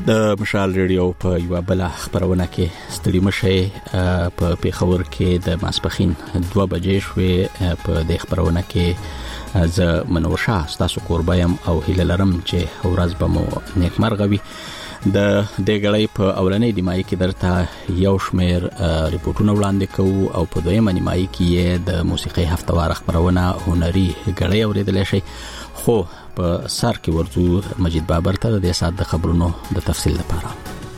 د مشال ریډیو په یو بل خبرونه کې ستړي مشه په پیښور کې د ماسپخین 2 بجې شوې په د خبرونه کې ز منور شاه تاسو قربایم او هیله لرم چې ورځ به مو نیکمرغوي د دګړې په اولنې نیمایي کې درته یو شمیر ریپورتونه وړاندې کوو او په دویمه نیمایي کې د موسیقي هفتوار خبرونه هنري غړې اوریدل شي خو په سر کې ورته مجید بابر ته د ساده خبرونو د تفصیل لپاره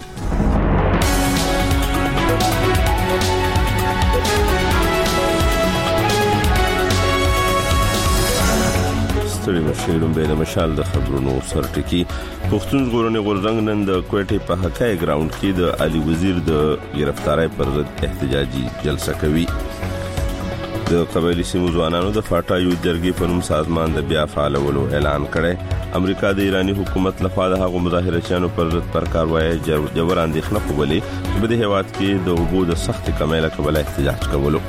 ستړي مشیرون به د مشال د خبرونو سرټکی پښتون ژغورنې غورځنګ نن د کوټې په حکای ګراوند کې د علي وزیر د گرفتاری پر ضد احتجاجي جلسه کوي. د قبایلی سیمو ځوانانو د فاټا یو جرګې په نوم سازمان د بیا فعالولو اعلان کړی. امریکا د ایرانی حکومت لخوا د هغو مظاهرچیانو پر ضد پر کاروایی جوړ اندېښنه کوي چې په دې هیواد کې د اوبو د سخت کمۍ له کبله احتجاج کولو.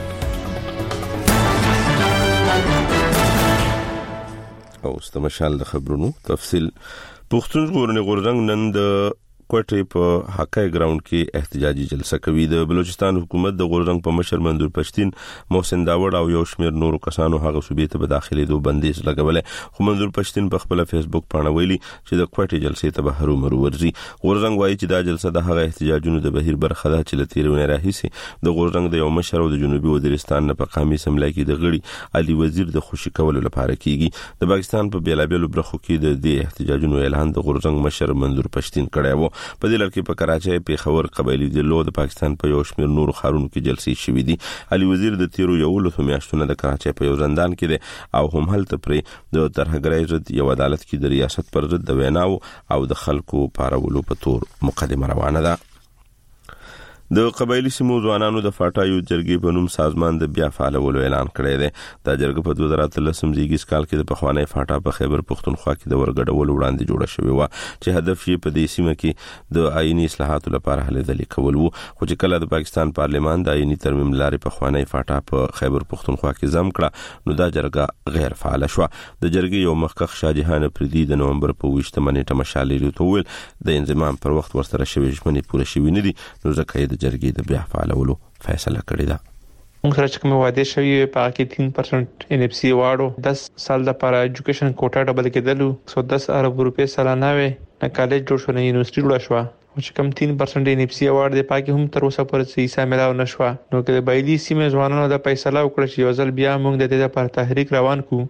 او استمشال د خبرونو تفصیل. پښتون ژغورنې غورځنګ نن د کوټې په حکای ګراوند کې احتجاجي جلسه کوي. د بلوچستان حکومت د غورځنګ په مشر منظور پښتين محسن داوړ او یو شمیر نورو کسانو هغه صوبې ته په داخلي دوه بندیز لګولې. خو منظور پښتين په خپل فیسبوک باندې ویلي چې د کوټې جلسې ته به هرومرو ورځي. غورځنګ وایي چې دا جلسه د هغه احتجاجونو د بهیر برخه ده چې لتیرونه راهیسي د غورځنګ د یو مشر او د جنوبي وزیرستان نه په قامي سملای کې د غړي علي وزیر د خوشی کولو لپاره کیږي. د پاکستان په بیلابیلو برخو کې د دې احتجاجونو اعلان د غورځنګ مشر منظور پښتين کړی وو. په دې لړ کې په کراچۍ، پیښور، قبایلی ضلعو د پاکستان په یو شمیر نورو ښارونو کې جلسې شوې دي. علي وزیر د تیرو یو لسو میاشتونو د کراچۍ په یو زندان کې دی او هم هلته پرې د ترهګرۍ ضد یو عدالت کې د ریاست پر ضد د ویناو او د خلکو پارولو په تور مقدمه روانه ده. د قبایلی سیمو ځوانانو د فاټا یو جرګې په نوم سازمان د بیا فعالولو اعلان کړی دی. دا جرګه په 2013 زیږیز کال کې د پخوانی فاټا په خیبر پښتونخوا کې د ورګډولو وړاندې جوړه شوې و چې هدف یې په دې سیمه کې د آئینی اصلاحاتو لپاره هلې ځلې کول وو. خو چې کله د پاکستان پارلیمان د آئینی ترمیم لارې پخوانی فاټا په خیبر پښتونخوا کې زم کړه نو دا جرګه غیر فعال شوه. د جرګې یو مخکښ شاهجهان پردي د نومبر په 20 نیټه مشالې ته ویل د انضمام پر وخت ورسره شوی ژمنې پوره شوې نه دي نو ځکه جرګې د بیا فعالولو فیصله کړې ده. موږ سره چې کوم وعده شوی په هغه کې 3% NFC واړو 10 سال لپاره ایجوکیشن کوټا ډبل کېدلو 110 ارب روپے سالانه وي نه کالج جوړ شو نه یونیورسيټي جوړ شو او چې کوم 3% NFC واړ دی پاکي هم تر اوسه پورې صحیح ملاو نشو. نو کې د بایلی سیمه ځوانانو د فیصله وکړه چې یو ځل بیا موږ د دې لپاره تحریک روان کو.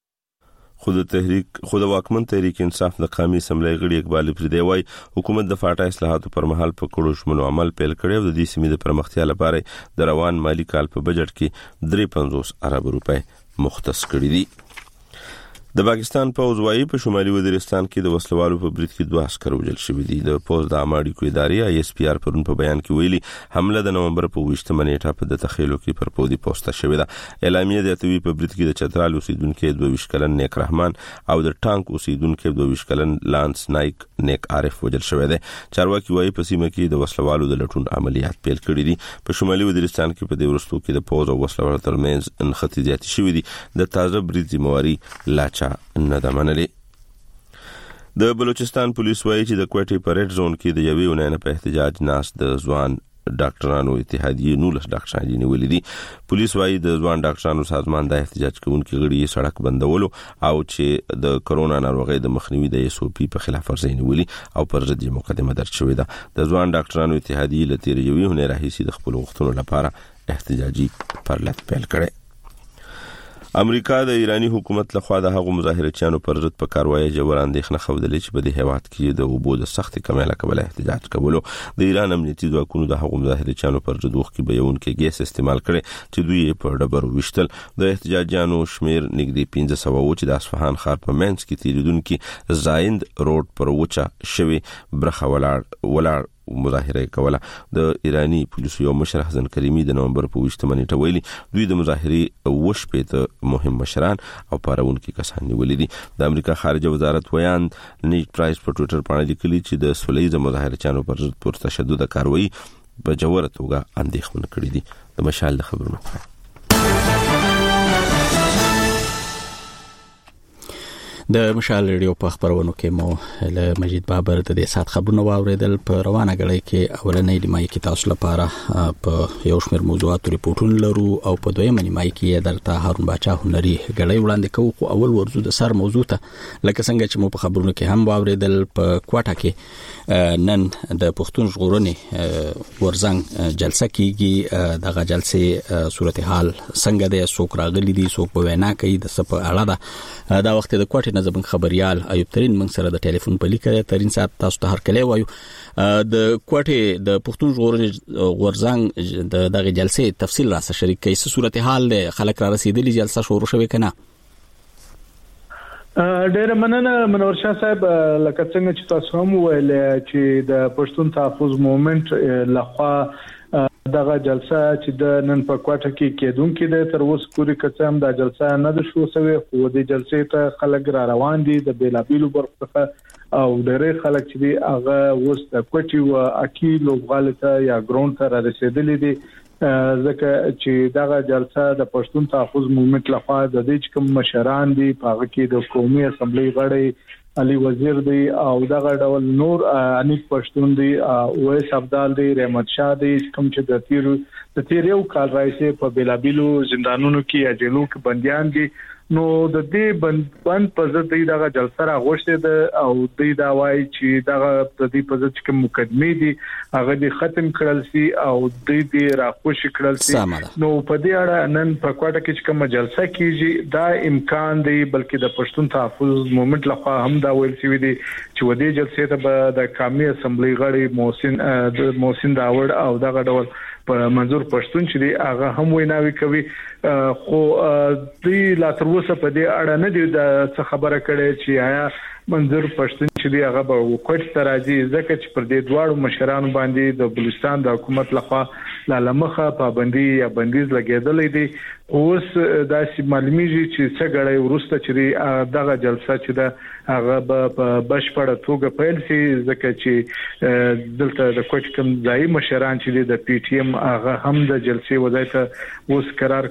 خود واکمن تحریک انصاف د قومي اسمبلی غړي اقبال پردي وای حکومت د فاټا اصلاحاتو پر مهال په کړو شمنو عمل پیل کړی او د دې سیمې د پرمختیا لپاره د روان مالی کال په بجټ کې 350 ارب روپے مختص کړی دي. د پاکستان پوځ وايي په شمالي وزیرستان کې د وسلوالو په برید کې 2 عسكر وژل شوي دي. د پوځ د اماړي ادارې ISPR پرون په بیان کې ویلي حمله د نومبر په 20 نیټه په د تخیلو کې پر پودي پوسټه شوې ده. اعلامیه د اتوي په برید کې د چترال اوسیدونکو 22 کلن نیک رحمان او د ټانک اوسیدونکو 22 کلن لانس نایک نیک عارف وژل شوی دی. چارواکي وايي په سیمه کې د وسلوالو د لټون عملیات پیل کړي دي. په شمالي وزیرستان کې په دې ورستو کې د پوځ او وسلوالو ترمنځ انختی زیات شوې دي. د تازه برید ذمہواری لاچا نه ده منلې. د بلوچستان پولیس وایي چې د کوټې په ریډ زون کې د یوې ونې په احتجاج ناس د ځوان ډاکټرانو اتحادیې 19 ډاکټران نیولې دي. پولیس وایي د ځوان ډاکټرانو سازمان د احتجاج کوونکو غړي سړک بندولو او چې د کرونا ناروغي د مخنیوي د SOP په خلاف ورزي نیولې او پر ضد مقدمه درج شوې ده. د ځوان ډاکټرانو اتحادیې لتیر یوې ونې راهیسي د خپل غوښتنو لپاره احتجاجي پرلط پیل کړي. امریکا د ایرانی حکومت لخوا د هغو مظاهرچیانو پر ضد په کاروایی جوړ اندېښنه خوده چې په دې هیواد کې د اوبو د سخت کمۍ له کبله احتجاج کولو. د ایران امنیتي ځواکونو د هغو مظاهرچیانو پر ضد وخت کې بیونکي ګیس استعمال کړي چې دوی په ډبرو وشتل. د احتجاجیانو شمیر نږدې 1500 و چې د اصفهان ښار په منځ کې تیریدونکو زایند روډ پر وچه شوی برخه ولاړ مظاهره کوله. د ایرانی پولیسو یو مشر حسن کریمی د نومبر په 20 نیټه ویلي دوی د مظاهرې وشپېته مهم مشران او پارونکي کسان نیولې دي. د امریکا خارجه وزارت ویان نیک پرایس په ټوئیټر باندې لیکلي چې د سولېزه مظاهرچیانو پر ضد پر تشدد کاروایی په جوړه توګه اندېښمن کړي دي. د مشال د خبرونو د مشال ریډیو په خبرونو کې مو له مجید بابر د دې سات خبرونه واوریدل. په روانه غړي کې اولنې نیمایي کې تاسو لپاره په یو شمېر موضوعات ریپورتونه لرو او په دویمه نیمایي کې درته هارون باچا هنري غړي وړاندې کوو. خو اول ورزو د سر موضوع ته لکه څنګه چې مو په خبرونو کې هم واوریدل په کوټه کې نن د پښتون ژغورنې ورزنګ جلسه کیږي. دغه جلسه صورتحال څنګه ده، څوک راغلي دي، څوک په وینا کوي، د څه په اړه ده. دا وخت د کوټې نظم خبريال ایوب ترين موږ سره د ټلیفون په لیکه ترين صاحب تاسو ته هر کله وایو. د کوټې د پښتون ژغورنې ورزنګ دغه جلسه تفصیل راته شریک کړئ. څه صورتحال ده، خلک را رسیدلی، جلسه شروع شوه کنه؟ ډېر مننه منور شاه صاحب. لکه څنګه چې تاسو هم ویل چې د پښتون تحفظ موومېنټ لخوا دغه جلسه چې د نن په کوټه کې کېدونکې ده، تر اوسه پورې کڅم دا جلسه نه ده شو سوي. خو د جلسې ته خلک را روان دي د بیلابیلو برخو او ډېر خلک چې دی هغه اوس د کوټي او اکی لوبغالته یا ګراوند ته را رسیدلي دي، ځکه چې دغه جلسه د پښتون تحفظ موومېنټ لخوا د دې کوم مشران دي په هغه کې د قومي اسمبلی غړي علي وزیر دی او دغه ډول نور انیک پښتون دی، ویس افضل دی، رحمت شاه دی، کوم چې د تیر یو کال راځي په بیلابیلو زندانونو کې یا جیلو کې بنديان دي. نو د دې بند په ضد دغه جلسه راغوښته ده او د دا وایي چې دغه د دې په ضد کوم مقدمه دي هغه دې ختم کړل سي او د دې راخوش کړل سي. نو په دې اړه نن په کوټه کې کوم جلسه کیږي دا امکان دی، بلکې د پښتون تحفظ موومېنټ لخوا هم دا ویل شوی دی چې ودې جلسې ته د قومي اسمبلی غړي محسن داوړ او دغه ډول په منظور پښتون چې دی هغه هم ویناوي کوي. خو د لا تر اوسه په دې اړه نه دی د خبره کړي چې آیا منظور پښتون چې دی هغه به وکړ ته راځي، ځکه چې پر دې دواړو مشرانو باندې د بلوچستان د حکومت لخوا لامخه پابندي یا بندیز لګیدلې دي. اوس داسې معلومیږي چې څه غړي ورسته چې دغه جلسه چې دا هغه په بشپړه توګه پیل شي، ځکه چې دلته د کوټ کوم ځای مشران چې د پی ټی ایم هغه هم د جلسې وضعیت اوس قرار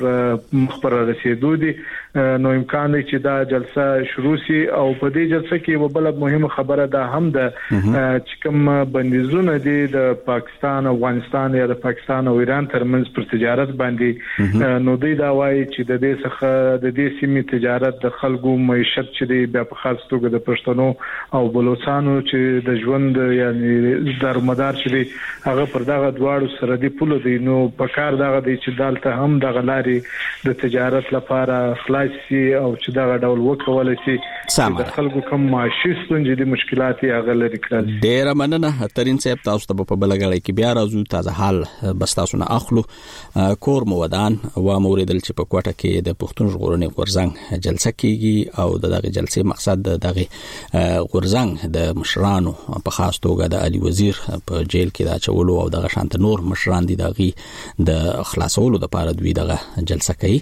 مخبر رسیدو دي. نو امکان دی چې دا جلسه شروع شي او په دې جلسه کې وبله مهمه خبره ده هم د چې کوم بندیزونه دي د پاکستان او افغانستان یا د پاکستان او ایران ترمنځ پر تجارت باندې. نو دوی دا وایي چې د دې څخه د دې سیمې تجارت د خلکو معیشت چې دی بیا په خاص توګه د پښتنو او بلوچستانو چې د ژوند یعنی دارمدار چې دی هغه پر دغه دواړو سرحدي پوله دی. نو په کار دغه دی چې دالته هم دغه لاري د تجارت لپاره خلاص شي او چې دغه ډول وکول شي د خلکو کوم معاشي ستونزې د مشکلات هغه لري کړل. ډیر مننه ترين صاحب، تاسو ته په بلګړی کې بیا راځو. تازه حال بس تاسو نه اخلو. کور مودان و موریدل چې په کوټه کې د پښتون ژغورنې غورځنګ جلسه کیږي او دغه جلسې مقصد دغه غورځنګ د مشرانو په خاص توګه د علي وزیر په جیل کې دا چولو او دغه شانت نور مشران دي دغه د خلاصولو لپاره دوی دغه جلسه کوي.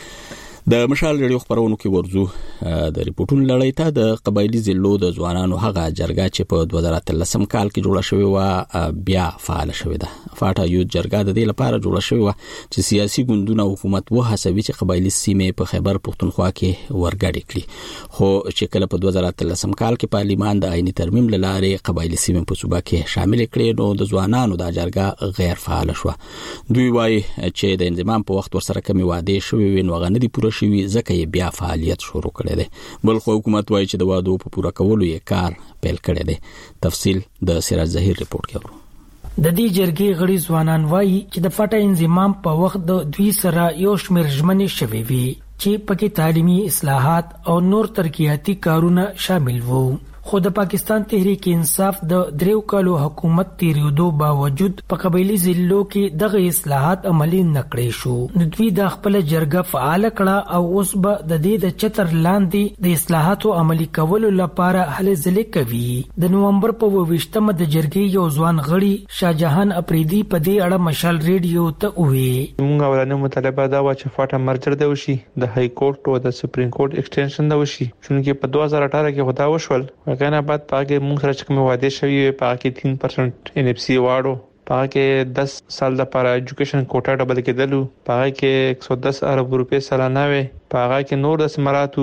د مشال ریډیو خبرونو کې ورزو د ریپورتونو لړۍ ته د قبایلی ضلعو د ځوانانو هغه جرګه چې په 2013 کال کې جوړه شوې و بیا فعال شوې ده. فاټا یو جرګه د دې لپاره جوړه شوې و چې سیاسي ګوندونه حکومت وهڅوي چې قبایلی سیمې په خیبر پختونخوا کې ورګډې کړي. خو چې کله په 2013 کال کې پارلیمان د آئینی ترمیم لاره قبایلی سیمې په صوبه کې شامل کړي، نو د ځوانانو د جرګه غیر فعال شو. دوی وايي چې د انضمام په وخت ورسره کمی وعده شوې نو غنډي پوره شوی، ځکه یې بیا فعالیت شروع کړی دی. بل خو حکومت وایي چې د وعدو په پوره کولو یې کار پیل کړی دی. تفصیل د سراج ظهیر ریپورت کې ورو. د دې جرګې غړي ځوانان وایي چې د فاټا انضمام په وخت د دوی سره یو شمېر ژمنې شوې وي چې پکې تعلیمي اصلاحات او نور ترقیاتي کارونه شامل وو. خو د پاکستان تحریک انصاف د دریو کالو حکومت تیریدو باوجود په قبایلی ضلعو کې دغه اصلاحات عملي نکړې شو. نو دوی د خپل جرګه فعال کړه او اوس به د دې د چتر لاندې د اصلاحاتو عملي کولو لپاره هلې ځلې کوي. د نومبر په 28مه د جرګې یو ځوان غړي شاهجهان اپریدي په دې اړه مشال ریډیو ته وویل. موږ اولنې مطالبه دا و چې فاټا مرجر دی وشي، د های کورټ او د سپریم کورټ ایکسټنشن دا وشي، چې په 2018 کې خدا وشول. غنا بعد پاکه موږ سره کوم وعده شوی پاکه 3% ان اف سی واړو، پاکه 10 سال لپاره ایجوکیشن کوټا ډبل کېدلو، پاکه 110 ارب روپے سالانه وي، پاکه کې نور د سمراتو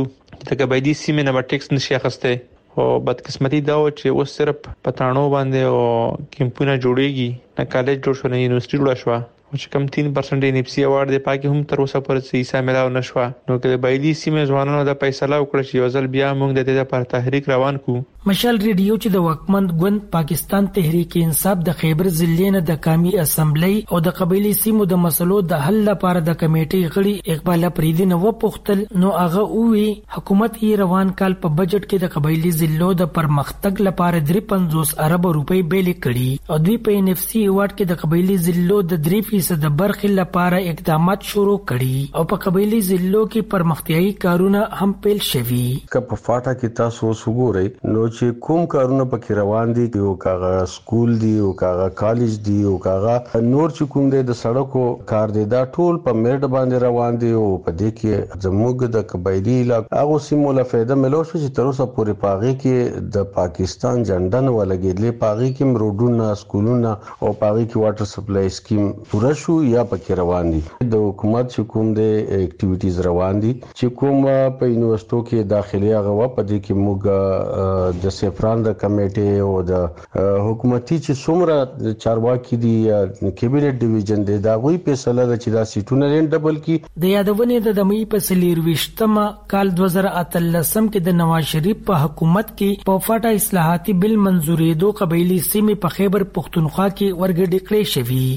د قبایلی سیمې نه ټیکس نشي اخیسته او بدقسمتي دا و چې اوس صرف پټانو باندې او کیمپونه جوړيږي نه کالج جوړ شو نه یونیورسيټي جوړ شو او چې کم 3% NFC اوارد دی پاکي هم تر اوسه پورې حصہ ملاو نشو نو کې قبایلی سیمې ځوانانو د فیصله وکړه چې یوځل بیا موږ د دې لپاره تحریک روان کو. مشال ریډیو چې د وکمند ګوند پاکستان تحریک انصاف د خیبر ضلع نه د قومي اسمبلی او د قبایلی سیمو د مسلو د حل لپاره د کمیټې غړي اقبال افریدي نو وپوښتل نو هغه وی حکومت یې روان کال په بجټ کې د قبایلی ضلعو د پرمختګ لپاره 53 ارب روپۍ بیل کړي او دوی په NFC ایوارډ کې د قبایلی ضلعو د 3% د برخې لپاره اقدامات شروع کړي او په قبایلی ضلعو کې پرمختیايي کارونه هم پیل شوي. په فاټا کې تاسو وګورئ نو چې کوم کارونه پکې روان دي یو کاغه سکول دی او کاغه کالج دی او کاغه نور چې کوم دی د سړکو کار دی دا ټول په میډ باندې روان دي او په دې کې زموږ د قبایلی علاقې هغه سیمو له فائدہ ملو شو چې تر اوسه پورې پاغي کې د پاکستان جنډا نه ولګېدلې پاغي کې روډونه سکولونه او پاغي کې واټر سپلای سکیم پوره شو یا پکې روان دي د حکومت چې کوم دی اکټیویټیز روان دي چې کوم په یونیورسيټو کې داخلي هغه په دې کې موږ د سفران د کمیټې او د حکومتي چې څومره چارواکي دي کیبنټ ډیویژن دی دا غوي فیصله ده چې دا سیټونه لین ډبل کی د یادونه د دمي په سلیرويشتمه کال 2013 کې د نواز شریف په حکومت کې په فاټا اصلاحاتي بل منزورې دو قبایلی سیمې په خیبر پختونخوا کې ورګډ کړې شوې.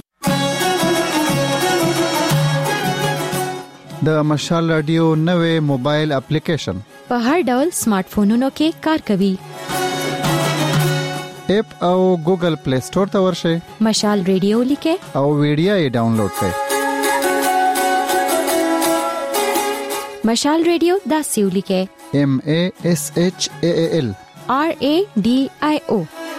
د مشال رادیو نوې موبایل اپلیکیشن په هر ډول سمارټ فونونو کې کار کوي. اپ او ګوګل پلی سٹور ته ورشئ مشال رادیو لیکه او ویډیو یې ډاونلوډ کړئ. مشال رادیو دا سیو لیکه MASHAAL RADIO.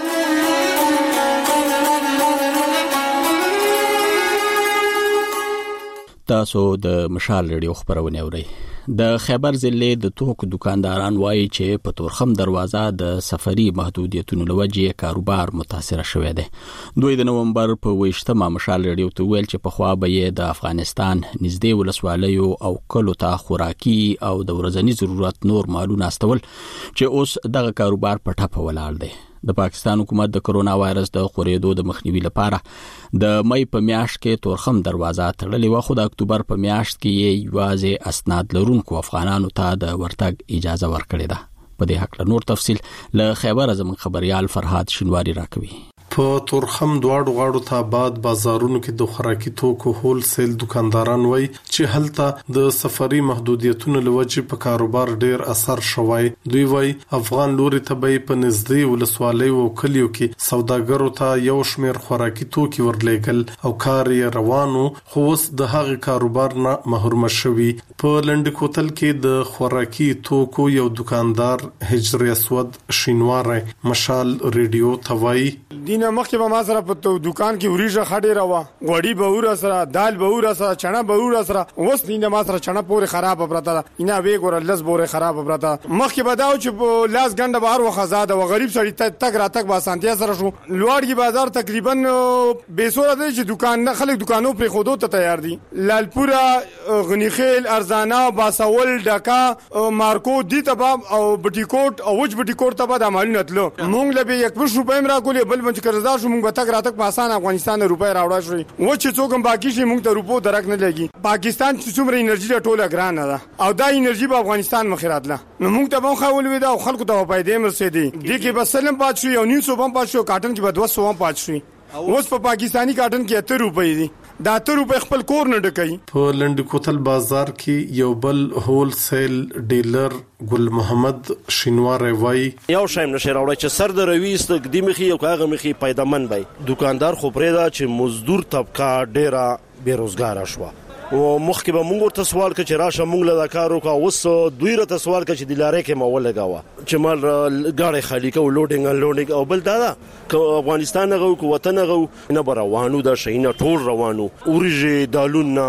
تاسو د مشال ریډیو خبرونه اورئ. د خیبر ضلع د توکو دکانداران وایي چې په تورخم دروازه د سفري محدودیتونو لوجې کاروبار متاثر شوی دی. دوی د نومبر په 28مه مشال ریډیو ته ویل چې په خوا به د افغانستان نږدې ولسوالیو او کلو ته خوراکي او د ورځني ضرورت نور مالونه استول چې اوس دغه کاروبار په ټاپه ولاړ دی. د پاکستان حکومت د کرونا وایرس د خورېدو د مخنیوي لپاره د مې په میاشت کې تورخم دروازه تړلې و خو د اکتوبر په میاشت کې یې یوازې اسناد لرونکو افغانانو ته د ورتګ اجازه ورکړې ده. په دې حق نور تفصيل له خیبر زموږ خبريال فرهاد شینواری راکوي. په تورخم دواړو غاړو ته آباد بازارونو کې د خوراکي توکو هول سیل دکانداران وای چې هلته د سفري محدودیتونو لوجې په کاروبار ډیر اثر شوی. دوی وای افغان لوري ته به په نږدې ولسوالۍ او کلیو کې سوداګرو ته یو شمیر خوراکي توکي ورلېګل او کار یې روانو خو اوس د هغه کاروبار نه محروم شوی. په لند کوتل کې د خوراکي توکو یو دکاندار هجر اسود شینواره مشال ریډیو توای دینه مخکې به ما سره په دکان کې وریجه خډې راوه غوړي به ور سره دال به ور سره چنا به ور سره اوس دینه ما سره چنا پورې خراب پراته اینا وی ګور لز بوره خراب پراته مخکې به داو چې لاس غنډه بهر وخزاده و غریب سړی تک راتک با سانتیا سره شو لوړګي بازار تقریبا بیسوره دی چې دکان نه خلک دکانو پر خودو ته تیار دي. لالپورا غنیخیل ارزانا باسول ډکا مارکو دي تباب او بټیکوټ او وج بټیکوټ تبا د مالونه تلو مونږ له 1 روپۍ را کولې بل چې قرضدار شو مونږ به تک راتک په اسانه افغانستان نه روپۍ راوړا شوې و چې څوک هم باقی شي مونږ ته روپو درک نه لګي. پاکستان چې څومره انرژي ټوله ګرانه ده او دا انرژي په افغانستان مخیرات له نو مونږ ته به خول وي دا خلکو ته پیدا مرسيدي دي کې بس سلم پات شو یو 900 بم پات شو کاټن کې به 200 پات شو اوس په پاکستانی کاټن کې 80 روپۍ دي دا 80 روپۍ خپل کور نه ډکای. په لند کوتل بازار کې یو بل هول سیل ډیلر ګل محمد شینوار وای یو شایم نشه راوړی چې سر د رويست قدیمخي او کاغه مخي پیدامن وای دکاندار خو پرېدا چې مزدور طبقه ډیره بیروزګار شوه او مخکې به مونږ ورته سوال کړ چې راشه مونږ له کارو کا اوس دوی رته سوال کړ چې د لارې کې مو ولګاوه چې مال غاړې خالی کو لوډینګ او بل دا افغانستان غو کو وطن غو نه روانو دا شینه ټول روانو اوريجه دالونه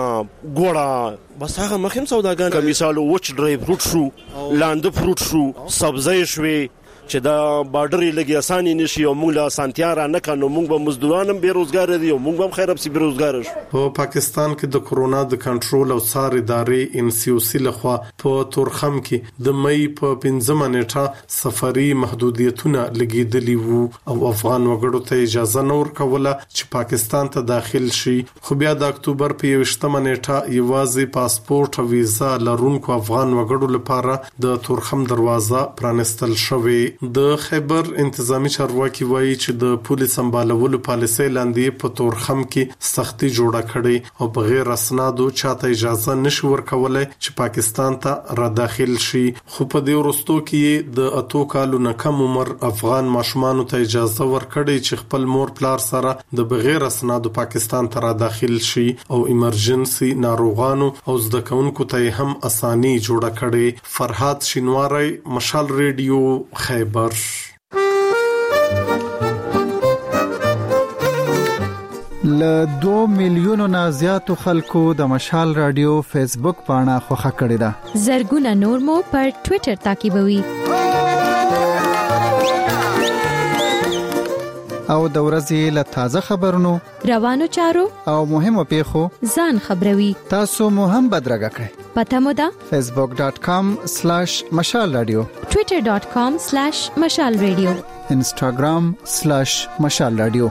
ګوړه بس هغه مخیم سوداګان مثال وچ ډرای فروټ شو لاند فروټ شو سبزی شوي چې دا بارډر لګي اساني نشي او موږ له اسانتیا را نه کانو موږ به مزدورانم بیروزګار دي او موږ هم خیر ابسي بیروزګار شو. په پاکستان کې د کورونا د کنټرول او څار ادارې NCOC لخوا په تورخم کې د مې په 15 نیټه سفري محدودیتونه لګیدلي وو او افغان وګړو ته اجازه نه ورکوله چې پاکستان ته داخل شي. خو بیا د اکتوبر په 20 نیټه یوازې پاسپورت او ویزا لرونکو افغان وګړو لپاره د تورخم دروازه پرانستل شوې. د خیبر انتظامی چارواکي وایي چې د پولیس سمبالولو پالیسۍ لاندې په تورخم کې سختي جوړه کړې او بغیر اسنادو چاته اجازه نشي ورکولای چې پاکستان ته را داخل شي. خو په دې وروستو کې د 8 کالو نه کم عمر افغان ماشومان ته اجازه ورکړي چې خپل مور پلار سره د بغیر اسنادو پاکستان ته را داخل شي او ایمرجنسي ناروغانو او زده کوونکو ته هم اساني جوړه کړي. فرحات شینواری، مشال ریډیو، خیبر. ل 2 میلیونو نه زیاتو خلکو د مشال رادیو فیسبوک پاڼه خوښه کړې ده. زرګونه نور مو پر ټوئیټر تعقیبوي. او د ورځې له تازه خبرونو، روانو چارو او مهمو پیښو ځان خبروي. تاسو مو هم بدرګه کړئ. پته مو ده facebook.com/mashalradio، twitter.com/mashalradio، instagram/mashalradio.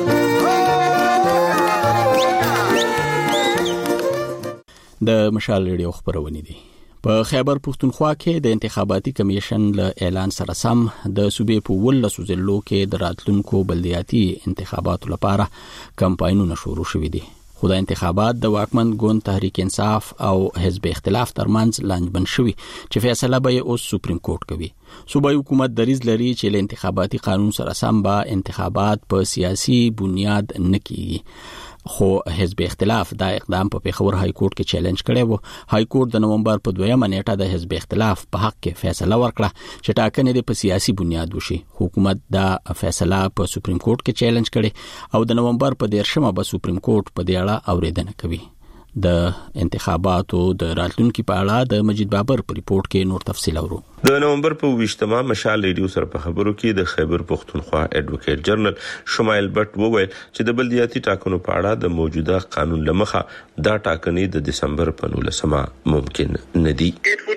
د مشال ریډیو خبرونه دي. په خیبر پښتونخوا کې د انتخاباتي کمیشن له اعلان سره سم د صوبې په 18 ضلعو کې د راتلونکو بلدیاتي انتخاباتو لپاره کمپاینونه شروع شوې دي. خو د انتخابات د واکمن ګوند تحریک انصاف او حزب اختلاف ترمنځ لانجمن شوی چې فیصله به اوس سپریم کورټ کوي. صوبایي حکومت دریځ لري چې له انتخاباتي قانون سره سم به انتخابات په سیاسي بنیاد نه کیږي. خو حزب اختلاف دا اقدام په پیښور های کورټ کې چیلنج کړی وو. های کورټ د نومبر په 2 نیټه د حزب اختلاف په حق کې فیصله ورکړه چې ټاکنې په سیاسي بنیاد وشي. حکومت دا فیصله په سپریم کورټ کې چیلنج کړي او د نومبر په 13 به سپریم کورټ په دې اړه اوریدنه کوي. د انتخاباتو د راتلونکو په اړه د مجید بابر په ریپورت کې نور تفصیل اورو. د نومبر په 20 مشال ریډیو سره په خبرو کې د خیبر پښتونخوا ایڈوکیټ جنرال شمایل بټ وویل چې د بلدیاتي ټاکنو په اړه د موجوده قانون لمخه دا ټاکنې د دسمبر په 19 ممکن نه دي.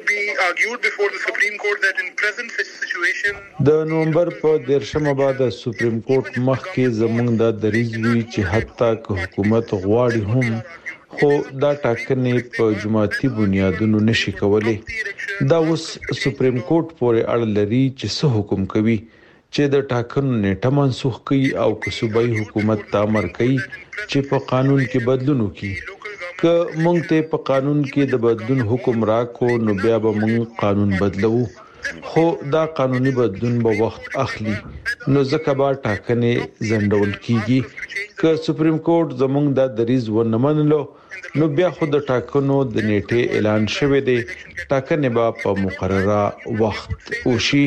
د نومبر په 13 بعد سپریم کورټ مخ کې زمونږ د دریځ وی چې حتی که حکومت غواړي هم خو دا ټاکنې په جماعتي بنیادونو نشي کولای. دا اوس سپریم کورټ پورې اړه لري چې څه حکم کوي چې د ټاکنو نیټه منسوخ کړي او که صوبایي حکومت تامر کوي چې په قانون کې بدلون وکړي. که مونږ ته په قانون کې د بدلون حکم راکو نو بیا به مونږ قانون بدلو، خو دا قانوني بدلون به وخت اخلي نو ځکه به ټاکنې ځنډول کیږي. که سپریم کورټ زمونږ د دریځ ونه منلو نو بیا خو د ټاکنو د نیټه اعلان شوه دی، ټاکنې به په مقرره وخت وشي.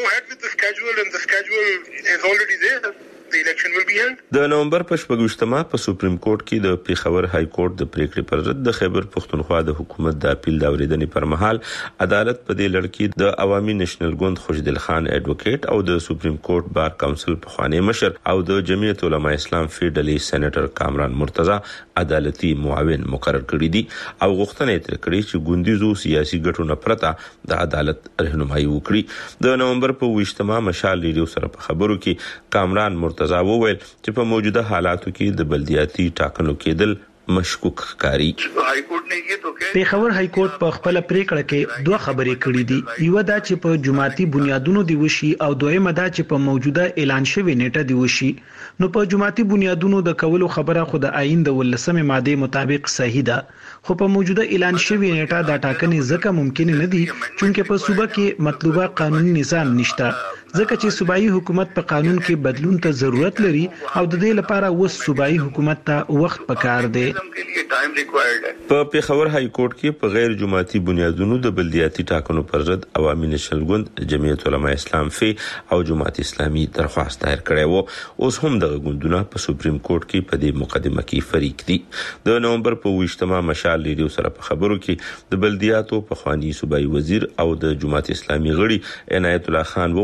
د نومبر په 28 په سپریم کورټ کې د پیښور های کورټ د پریکړې پر ضد د خیبر پښتونخوا د حکومت د اپیل د اوریدنې پر مهال عدالت په دې لړ کې د عوامي نېشنل ګوند خوشدل خان ایڈوکیټ او د سپریم کورټ بار کونسل په خوانی مشر او د جمعیت العلماء اسلام فیډرالي سېنیټر کامران مرتضی عدالتي معاون مقرر کړی دي او غوښتنه یې کړې چې ګوندیزو سیاسي ګټو نه پرته د عدالت رهنمایي وکړي. د نومبر په 20 مشال ریډیو سره په خبرو کې کامران مرتضی وویل چې په موجوده حالاتو کې د بلدیاتي ټاکنو کېدل مشکوک ښکاري. پیښور های کورټ په خپل پریکړه کې دوه خبرې کړې دي. یو دا چې په جماعتي بنیادونو دی وشي او دویمه دا چې په موجوده اعلان شوی نیټه دی وشي. نو په جماعتي بنیادونو د کولو خبره خو د آئین د 18 ماده مطابق صحیح ده، خو په موجوده اعلان شوی نیټه دا ټاکنې ځکه ممکن نه دي چې په صوبه کې مطلوبه قانوني نظام نشته، ځکه چې صوبایي حکومت په قانون کې بدلون ته ضرورت لري او د دې لپاره اوس صوبایي حکومت ته وخت پکار دی. په پیښور های کورټ کې په غیر جماعتي بنیادونو د بلدیاتي ټاکنو پر ضد عوامي نېشنل ګوند، جمعیت العلماء اسلام فی او جماعت اسلامي درخواست دایر کړی وو. اوس هم دغه ګوندونه په سپریم کورټ کې په دې مقدمه کې فریق دي. د نومبر په 20 مشال ریډیو سره په خبرو کې د بلدیاتو په خوانی صوبایي وزیر او د جماعت اسلامي غړي عنایت الله خان وویل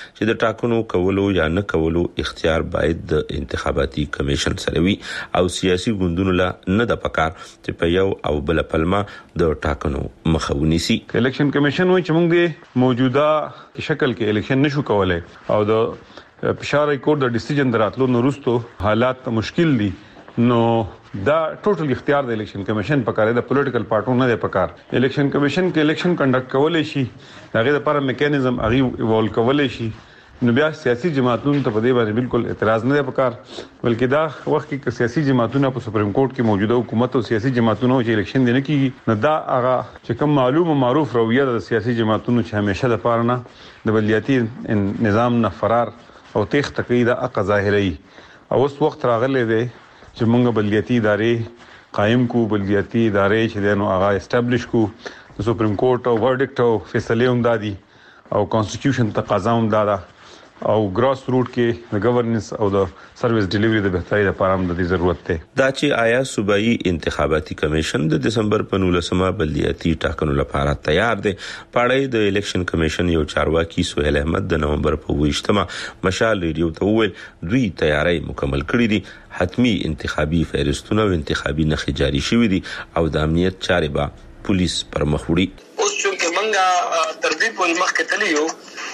چې د ټاکنو کولو یا نه کولو اختیار باید د انتخاباتي کمیشن سره وي او سیاسي ګوندونو لا نه د پکار چې په یو او بل پلمه د ټاکنو مخه ونیسي. الیکشن کمیشن وایي چې موږ موجوده شکل کې الیکشن نشو کولای او د فشار کور د ډیسیژن دراتلو نورستو حالات مشکل دي نو دا ټوټل اختیار د الیکشن کمیشن په کار د پولیټیکل پارټو نه د پکار. الیکشن کمیشن کې الیکشن کنډکټ کولای شي هغه لپاره میکانیزم هغه ایوالو کولای شي نو بیا سیاسي جماعتونو ته په دې باندې بالکل اعتراض نه پکار بلکې دا وخت کې سیاسي جماعتونو په سپریم کورټ کې موجوده حکومت او سیاسي جماعتونو چې الیکشن دي نه کیږي نو دا هغه چې کوم معلوم او معروف رویه د سیاسي جماعتونو چې همیشه د پاره نه د بلدیاتي نظام نه فرار او تخ تقید اق ظاهري او اوس وخت راغلی دی چې موږ بلدیاتي ادارې قائم کو بلدیاتي ادارې چې دنو هغه اسټابلیش کو د سپریم کورټ او ورډکټ او فیصله هم دادي او کانسټیټیوشن تقاضا هم دادا او ګراس روټ کې د گورننس او د سرویس ډیلیوري د بهتري لپاره هم د ضرورت ده. دا چې آیا صوبایي انتخاباتي کمیشن د دسمبر په 19مه بلدیاتي ټاکنو لپاره تیار دی. پاړې د الیکشن کمیشن یو چارواکي سہیل احمد د نومبر په 28مه مشال ریډیو ته وویل دوی تیاری مکمل کړې دي. حتمی انتخابي فهرستونه او انتخابي نخې جاری شوې دي او د امنیت چارې به پولیس پر مخ وړي. اوس چې منګه ترتیب په مخ کې تلیو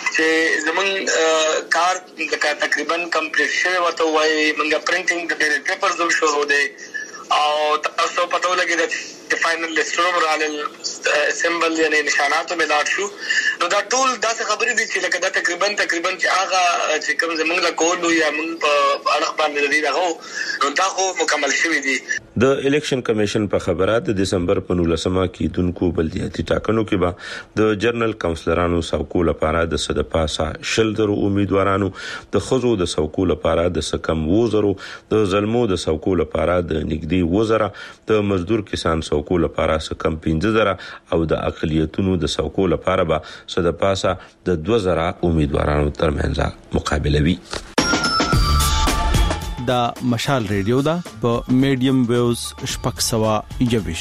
چې زمون کار تقریبا کمپلیټ شوی ورته وای منګه پرینټینګ د ډیټا پیپرز هم شروع دي او تاسو پته ولګی چې فائنل لیست راغل سمبل یعنی نشاناتو ملاټ شو نو دا ټول داسې خبرې دي چې لکه دا تقریبا چې هغه چې کوم زمونږ لا کول یا موږ په اړه باندې لري راغو نو دا خو مکمل شوی دي. د الیکشن کمیشن په خبرات د دسمبر په 19مه کې دونکو بلدیاتي ټاکنو کې به د جرنل کونسلرانو سوکو لپاره د صد پاسه شلدرو امیدوارانو د خزو د سوکو لپاره د سکم وزرو د ظلمو د سوکو لپاره د نګدي وزره د مزدور کسان سوکو لپاره سکم 15000 او د اقلیتونو د سوکو لپاره به صد پاسه د 2000 امیدوارانو ترمنځ مقابله وي. دا مشال ریډیو دا په میډیم ویوز شپږ سوا یوش.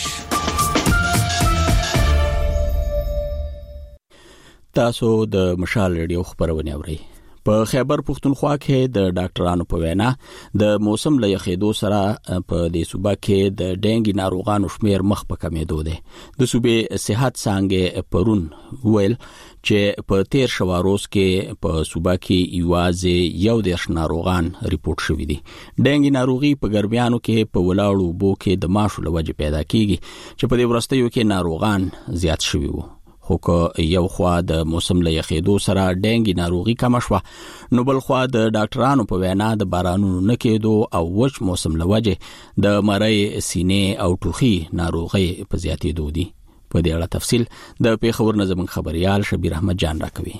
تاسو د مشال ریډیو خبرونه اورئ. په خیبر پختونخوا کې د ډاکټرانو په وینا د موسم له یخېدو سره په دې صوبه کې د ډینګي ناروغانو شمیر مخ په کمېدو دی. د صوبې صحت څنګه پرون ویل چې په 13 روز کې په صوبه کې یوازې یو د ناروغان ریپورت شوی دي. ډینګي ناروغي په ګرمیانو کې په ولاړو بو کې د ماشو لوجه پیدا کیږي چې په دې ورستیو کې ناروغان زیات شوي وو. خو که یو خوا د موسم له یخېدو سره ډینګي ناروغي کم شوه نو بل خوا د ډاکټرانو په وینا د بارانونو نه کېدو او وچ موسم له وجې د مرۍ سینې او ټوخي ناروغي په زیاتېدو دي. په دې اړه تفصیل د پیښور نه زموږ خبريال شبیر احمد جان راکوي.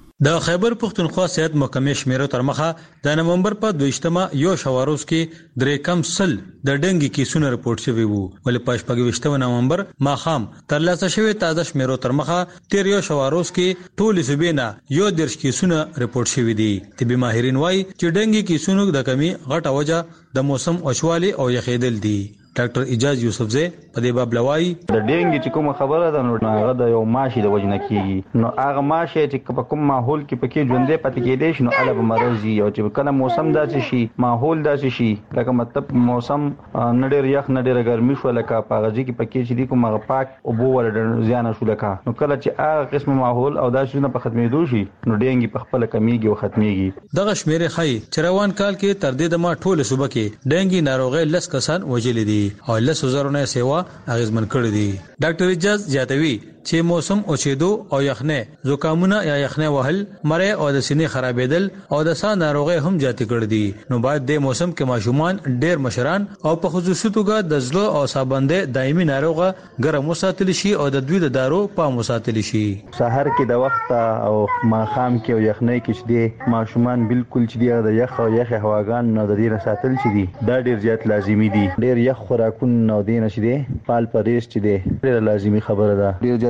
د خیبر پختونخوا صحت محکمې شمیرو تر مخه د نومبر په 22مه یو شواروز کې درې کم سل د ډنګي کیسونه رپورټ شوی وو ولې په 28 نومبر ماخام ترلاسه شوی تازه شمیرو تر مخه 13 شواروز کې ټول صوبینا یو درش کیسونه رپورټ شوی دي. طبي ماهرین وایي چې ډنګي کیسونو د کمی غټه وجه د موسم اوچوالي او یخېدل دي. ډاکټر اجاز یوسف زه په دې باب لوي د ډینګي چې کوم خبره ده نو هغه د یو ماشي د وجنه کیږي نو هغه ماشي چې په کوم ماحول کې پکې ژوندې پاتې کېدې شي نو اله به مرزي او چې کله موسم داسې شي ماحول داسې شي لکه مطلب موسم نډیر یخ نډیر ګرمي شو لکه پاغځي کې پکې چې دی کوم هغه پاک او بو ول زیان شو لکه نو کله چې هغه قسم ماحول او داسې نه په ختمېدو شي نو ډینګي په خپل کمیږي او ختميږي. دغه شمیره خای چروان کال کې تر دې د ما ټوله صوبه کې ډینګي ناروغي لس کسان وجل دي او لس وزرونه سیوا اغیزمن کړی دي. ډاکټر اجاز زیاتوي چې موسم اوچېدو او یخنه زکامونه یا یخنه وهل مړې او د سینې خرابېدل او د ساه ناروغي هم زیات کړی دي. نو باید د موسم کې ماشومان ډېر مشران او په خصوصي توګه د زړه او سابنده دایمي ناروغه ګرم وساتل شي او د دوی د دارو په مساتل شي. سحر کې د وخت او ماخام کې او یخنه کې چې دي ماشومان بالکل چې دی د یخ او یخ هواګان نو د دې ساتل شي دي دا ډېر زیات لازمي دي. ډېر یخ خوراکونه نو دینه شي دي پال پرېس چې دي ډېر لازمي خبره ده. ډېر زیات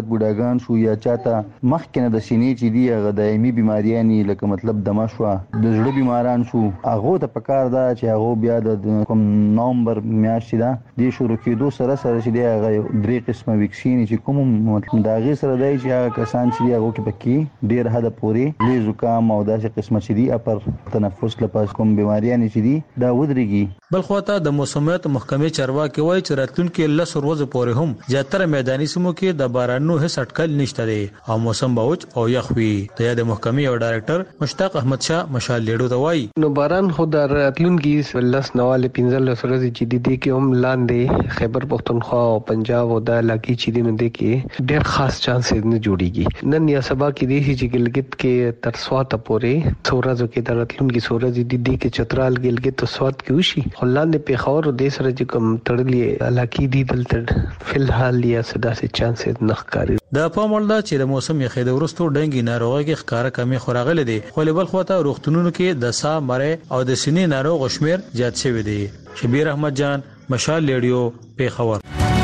بوډاګان شو یا چاته مخکنه د سینې چې دی هغه دایمي بیماریانی لکه مطلب دمه شو د زړه بیماران شو هغه ته پکار دا چې هغه بیا د کوم نومبر میاشتې دا د شروع کېدو سره چې دی هغه درې قسمه ویکسین چې کوم مطلب دا غي سره دی چې هغه کسان چې هغه کې پکې ډیر حد پورې لې زکام او داسې قسمه چې دی اپر تنفس لپاره کوم بیماریانی چې دی دا ودرېږي. بل خواته د موسمیات محکمې چارواکي وایي چې راتلونکي 10 ورځې پورې هم زیاتره میداني سیمو کې د بارانونو هیڅ اټکل نشته دی او موسم باوچ او یخ وي. د یاد محکمې او ډایرکټر مشتاق احمد شاه مشال لیډو ته وایي نو باران خو د راتلونکي 10 نواله 15 ورځې چې دی کې هم لاندې خیبر پختونخوا او پنجاب او د علاقې چې دی نو دی کې ډېر خاص چانس نه جوړیږي. نن یا سبا کې دی چې ګلګت کې تر سوات پورې څورازو کې د راتلونکي سورج دی کې چترال ګلګت او سوات کې وشي هلند پیښور او د سره چې کوم تړلې علاقې دي دلته فلحال یا صدا سي چانس نه ښکاري. د پامول دا چې د موسم یخې د ورستو ډنګي ناروغي کې ښکارا کمی خوراغله دي خو بل خواته روغتونونو کې د سا مړې او د سینې ناروغ شمیر زیات شوی دی. شبیر احمد جان مشال لیډیو پیښور.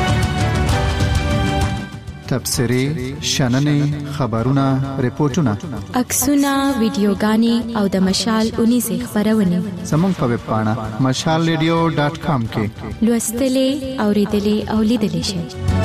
تبصرې شننې خبرونه ریپورتونه عکسونه ویډیوګانې او د مشال 19 خبرونه زموږ په ویب پاڼه mashalradio.com کې لوستلې اوریدلې او لیدلې شئ.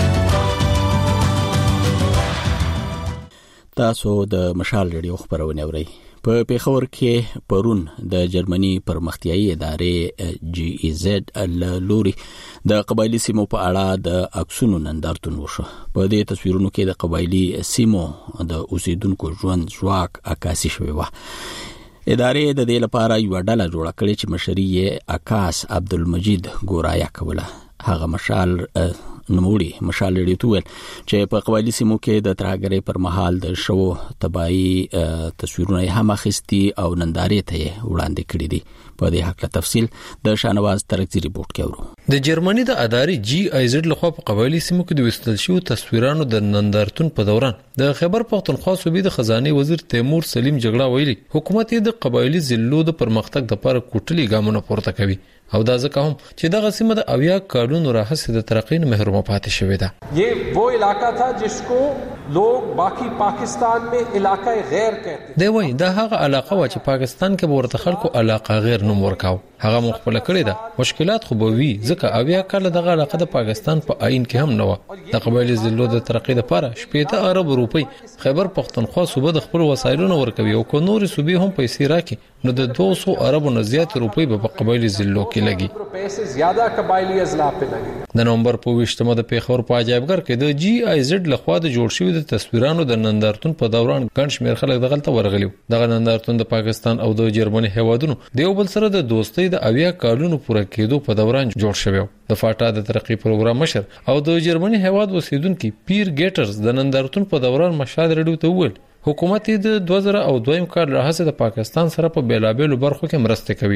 تاسو د مشال ریډیو خبرونه اورئ. په پیښور کې پرون د جرمني پرمختیايي ادارې GEZ لوري د قبایلی سیمو په اړه د عکسونو نندارتون وشو. په دې تصویرونو کې د قبایلی سیمو د اوسیدونکو ژوند ځواک عکاسي شوی و. ادارې د دې لپاره یو ډله جوړه کړې چې مشري یې عکاس عبدالمجید ګورایا کوله. هغه مشال نوموړي مشال لري تویل چې په قبایلی سیمو کې د ترهګرۍ پر مهال د شو تبعی تصویرونه هم اخیستي او نندارې ته وړاندې کړي دي. په دې حق له تفصیل د شانواز ترکزی ریپورت کوي. د جرمني د ادارې GIZ لخوا په قبایلی سیمو کې د وستل شو تصویرانو د نندارتون په دوران د خیبر پختونخوا صوبې د خزانه وزیر تیمور سلیم جګړه ویلي حکومت د قبایلی ضلعو د پرمختګ لپاره کوټلي ګامونه پورته کوي او دا ځکه هم چې دغه سیمه د اویا کارونو راهسه د ترقۍ نه محروم پاتې شوې ده. یہ وہ علاقہ تھا جس کو لوگ باقی پاکستان میں علاقہ غیر کہتے. دی وای دا هغه علاقه و چې پاکستان کې ورته خلکو علاقه غیر نوم ورکاو. هغه مخبل کړی ده. مشکلات خو به وي ځکه اویا کال دغه علاقه د پاکستان په عین کې هم نه و. د قبایلی ضلعو د ترقۍ لپاره 70 ارب روپۍ خیبر پختونخوا صوبه د خپل وسایلونو ورکوي او کو نور صوبې هم پیسې راکې نو د 200 ارب نه زیات روپۍ په قبایلی ضلعو کې لګي. پیسې زیاده قبایلی اضلاع په لګي. د نومبر په 20مه د پیښور په عجایبګر کې د GIZ لخوا د جوړ شوی د تصویرانو د نندارتون په دوران ګڼ شمېر خلک دغلته ورغلیو. دغه نندارتون د پاکستان او د جرمني هیوادونو د یو بل سره د دوستۍ د اویا کالونو پوره کېدو په دوران جوړ شوی. د فاټا د ترقی پروګرام مشر او د جرمني هیواد اوسیدونکو پیر ګیټرز د نندارتون په دوران مشال ریډیو ته وویل حکومت د 2002 کال راهسه د پاکستان سره په بیلابېلو برخو کې مرسته کوي.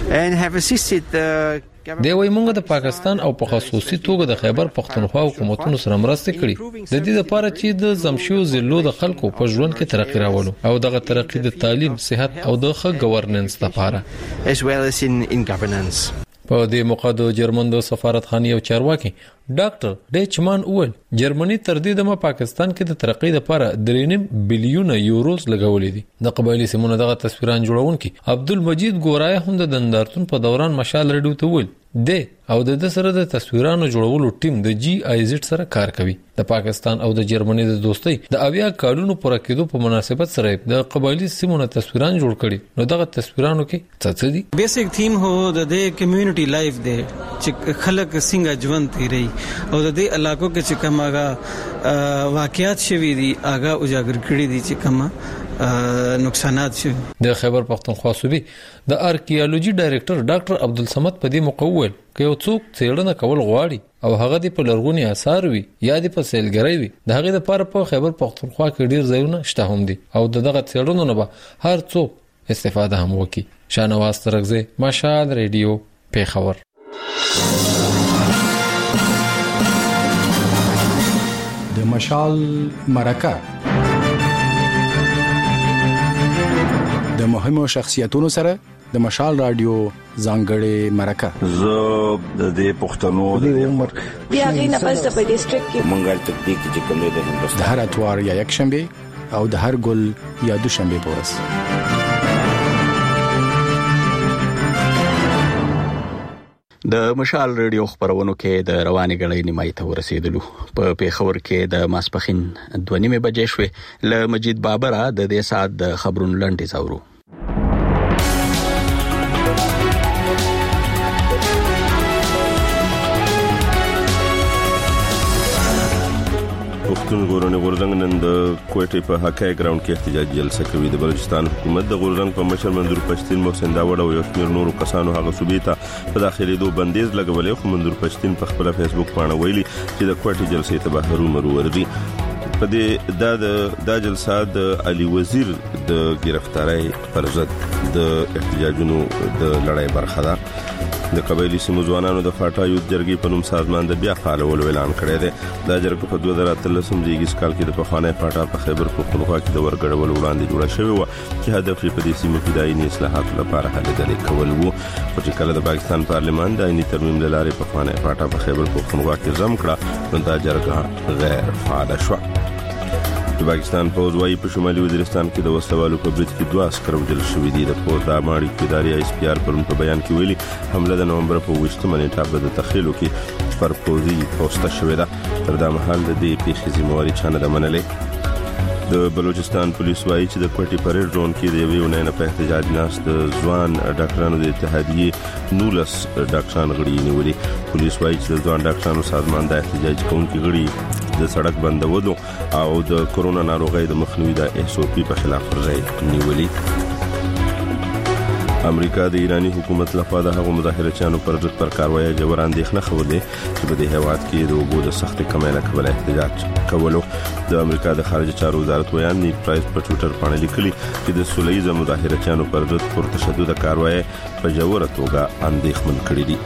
دی وای موږ د پاکستان او په خصوصي توګه د خیبر پختونخوا حکومتونو سره مرسته کړې د دې لپاره چې د زمشیو ضلعو د خلکو په ژوند کې ترقی راولو او دغه ترقی د تعلیم، صحت او د ښه ګورننس لپاره as well as in governance. په دې موقع د جرمن د سفارتخانې او چارواکي ډاکټر ډیچمان اول جرمني تر دې دمه پاکستان کې د ترقۍ لپاره 3 بلیون یوروز لګولې دي. د قبایلی سیمونو دغه تصویران جوړونکي عبدالمجید ګورایا هم د نندارتون په دوران مشال ریډیو ته ویل د او د سره د تصویرانو جوړولو ټیم د GIZ سره کار کوي. د پاکستان او د جرمني د دوستۍ د اویا کالونو پوره کېدو په مناسبت سره د قبایلی سیمونو تصویران جوړ کړي. نو دغه تصویرانو کې څه دي؟ بیسیک تھیم هو د کمیونټي لایف دی چې خلک څنګه ژوند تیري او د دې علاقو کې چې کومه واقعیات شوي دي هغه اجاگر کړي دي چې کومه نقصانات شوي. د خیبر پختونخوا صوبې د آرکیالوجي ډایریکټر ډاکټر عبدالصمد په دې مقول که یو څوک څېړنه کول غواړي او هغه د په لرغوني آثار وي یا د په سیلګرۍ وي د هغې لپاره په خیبر پختونخوا کې ډیر ځایونه شته هم دي او دغه څېړنو نه به هر څوک استفاده هم وکړي. شانواز ترکزی، مشال ریډیو، پیښور. د مشال مرکه د مهمو شخصیتونو سره د مشال رادیو ځانګړې مرکه زه د پښتنو د عمر بیا غینه پس د ډیسټریکټ کې منګل تکتیک چې کوم دی د هندوستان د هر اتوار یا یک شنبه او د هر ګل یا دوشنبه پورس د مشال رادیو خبرونو کې د رواني غړې نیمای ته ورسېدلو په پیښور کې د ماسپخین 2:30 بجې شوې ل مجید بابرا د دې سات د خبرونو لنډه زاورو پښتون ژغورنې غورځنګ نن د کوټې په حقای ګراوند کې احتجاجي جلسه کوي. د بلوچستان حکومت د غورځنګ په مشر منظور پښتين محسن داوود او یو شمېر نورو کسانو هغه صوبې ته په داخلي بندیز لګولې خو منظور پښتين په خپل فیسبوک باندې ویلي چې د کوټې جلسې ته به هرو ورغي. په دې د جلسه د علي وزیر د گرفتاری پر ضد د احتجاجونو د لړۍ برخه ده. د قبایلی سیمو ځوانانو د فاټا یوت جرګې په نوم سازمان د بیا فعالولو اعلان کړی دی. دا جرګه په 2013 دیګیس کال کې د پخوانی فاټا په خیبر پختونخوا کې د ورګړولو وړاندې جوړه شوې و چې هدف یې په دې سیمو کې د آئیني اصلاحاتو لپاره هلې ځلې کول و. خو چې کله د پاکستان پارلمان د آئیني ترمیم له لارې پخوانی فاټا په خیبر پختونخوا کې ضم کړه نو دا جرګه غیر فعال شوه. د پاکستان فوج وايي په شمالي وزیرستان کې د وسلوالو په برید کې 2 عسكر وژل شوي دي. د فوج د اماري ادارې اس پی آر په بیان کې ویلي حمله د نومبر په 28 نیټه د تخیلو کې پر پوزي پوسټه شوې ده. تر دا مهال د دې پیښې ذمہواري چانه د منلې. د بلوچستان پولیس وايي چې د کوټې پرېډ زون کې د یوې ونې په احتجاج ناس د ځوان ډاکټرانو د اتحادیې 19 ډاکټران غړي نیولي. پولیس وايي چې د ځوان ډاکټرانو سازمان د احتجاج کوونکي غړي د سړک بندولو او د کورونا ناروغۍ د مخنیوي د اس او پی په خلاف ورزي نیولي. امریکا د ایرانی حکومت لخوا د هغو مظاهرچیانو پر ضد پر کاروایی جوړ اندېښنه خوده چې په دې هیواد کې د اوبو د سخت کمۍ له کبله احتجاج کولو. د امریکا د خارجه چارو وزارت ویان نیک پرایس په ټوئیټر باندې لیکلي چې د سولهییز مظاهرچیانو پر ضد پر تشدد کاروایی په جوړه توګه اندېښمن کړي دي.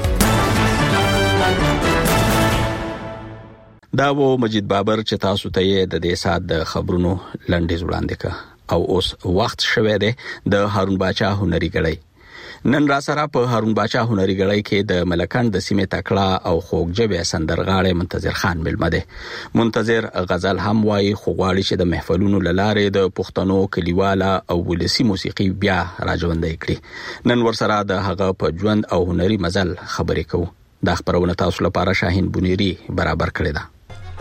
دا و مجید بابر چې تاسو ته د دې سات د خبرونو لنډه وړاندې کا او اوس وخت شوه دی د هارون باچا هنري غړی. نن را سره په هارون باچا هنري غړی کې د ملکند د سیمه تکړه او خوږجبه سندرغاړي منتظر خان ملمه ده. منتظر غزل هم وایي خوغواړي چې د محفلونو لاره د پښتنو کلیواله او ولسی موسیقي بیا راځوندای کړي. نن ورسره د هغه په ژوند او هنري مزل خبرې کوو. دا خبرونه تاسو لپاره شاهین بونيري برابر کړی ده.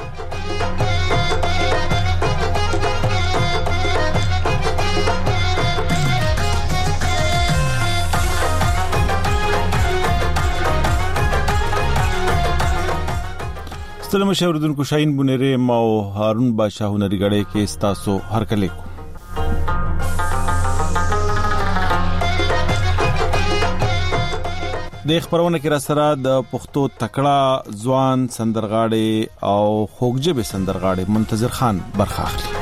سلام شاوردونکو شاهین بونيري او هارون بادشاہ هنري غړې کې تاسو هر کله کو. د خبرونه کې را سره د پښتو تکړه ځوان سندرغاړي او خوږجبه سندرغاړي منتظر خان برخه اخلي.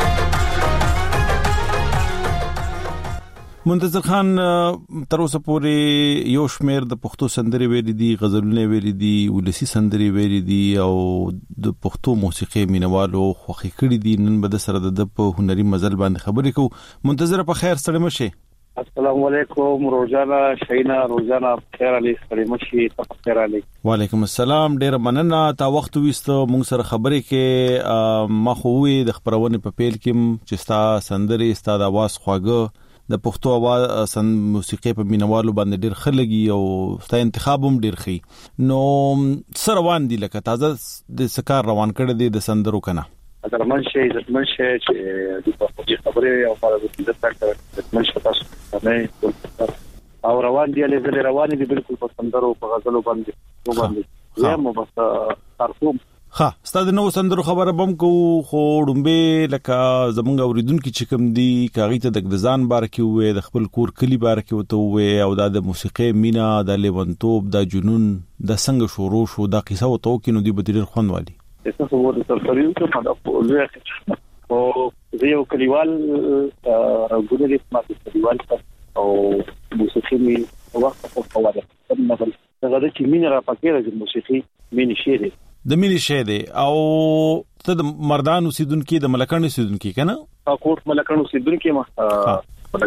منتظر خان تر اوسه پورې یو شمیر د پښتو سندري ویلي دي، غزلونه ویلي دي، ولسی سندري ویلي دي او د پښتو موسیقي مینوالو خوښي کړي دي. نن به د سره د په هنري مزل باندې خبرې کوو. منتظر په خیر سره مشه. السلام علیکم روزانا شینا روزانا خیر علی سلام شي خیر علی. وعلیکم السلام. ډیر مننه تا وخت وستو مونږ سره خبرې کې مخوي د خبرونه په پیل کې چې ستا سندري ستا د आवाज خواږه د پښتو आवाज موسیقي په مینوالو باندې ډیر خلګي او ستا انتخاب هم ډیر خي. نو سره روان دي لکه تازه د سکار روان کړي دي د سندرو کنه. اگر منشه چې د پښتو خبرې او په دې ځکه منشه تاسو نه او روان دي له روان دي بالکل په سندرو په غزلو باندې یا مو بس ترخوم. ها ستاسو نو سندرو خبره بم کو خو ډومبه لکه زمونږ اوریدونکو چې کوم دي کاغی ته د ځان بار کې وې د خپل کور کلی بار کې وته وې او د موسیقي مینا د لیونتوب د جنون د څنګه شروع شو د قصه وته کې نو دی بدیر خوان والی. تاسو ورته ترخریو ته په لوی او زه یو کلیوال غوډه دې ما کلیوال او موسیقي می وخت په فواده نو هغه چې مين را پکې د موسیقي مين شي د مینې شه دی او ته د مردان اوسیدونکو د ملکانو اوسیدونکو کنه کوټ ملکانو اوسیدونکو ما ملکان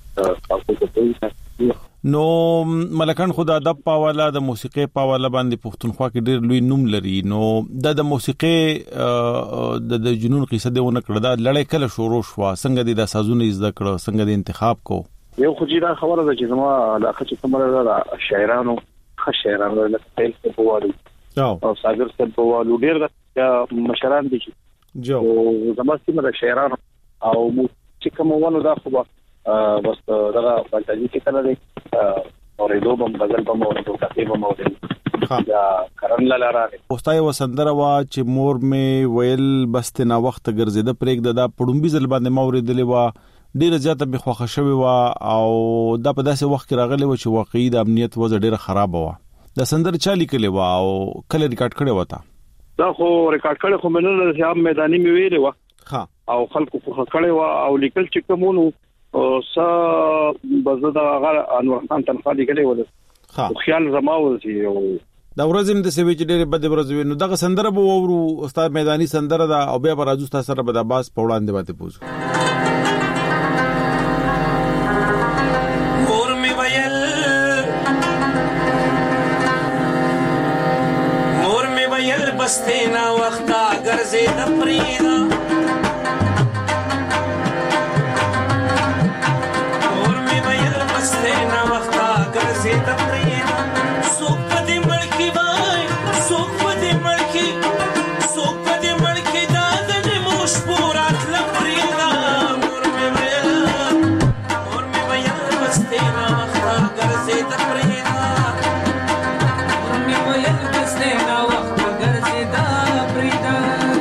نو ملکان خدا د پاواله د موسیقي پاواله باندې پښتونخوا کې ډېر لوی نوم لري. نو د موسیقي د جنون قصه دی ونه کړه دا لړۍ کله شروع شو څنګه د سازونه زده کړه څنګه د انتخاب کو یو خو دا خبره ده چې زما علاقه چې کومه ده شاعرانو خشاعرانو له تل څخه بوالو او صادر څخه بوالو ډېر مشران دي جو زما سیمه د شاعرانو او چې کوم ونه دا خو بس دا فانتازي کې کنه دي اوریدو بم غزل بم اوریدو کتابه بم اوریدو دا کرن لاله اوستای وسندره وا چې مور می ویل بس ته وخت ګرځیده پرېګ د پړومبي ځل باندې موریدلې وا ډیره زیاته به خوښه شوی وا او دا په داسې وخت کې راغلی و چې واقعي د امنیت وضع ډیره خراب و. د سندره چا لیکلې و او کله ریکارډ کړي وتا؟ دا خو ریکارډ کړي خو منل چې عام میداني می ویلې و ها او خلکو خو کړي و او لیکل چې کومونو بزدا غره انور خان تنخوا لیکلې و ها خیال زماو چې دا ورځم د سوي چې ډېر بد ورځ وینو دغه سندره به وورو استاد میداني سندره دا او بیا راځو تاسو سره به د باس په وړاندې باندې پوزو. مور می ویل بستینا وختا ګرځې د پریدا مور می ویل بستینا وختا ګرځې د پریدا سوک پدې ملکی وای سوک پدې ملکی سوک پدې ملکی دا د موش پورات لپریدا مور می ویل بستینا وختا ګرځې د پریدا مور می ویل بستینا وختا ګرځې د پریدا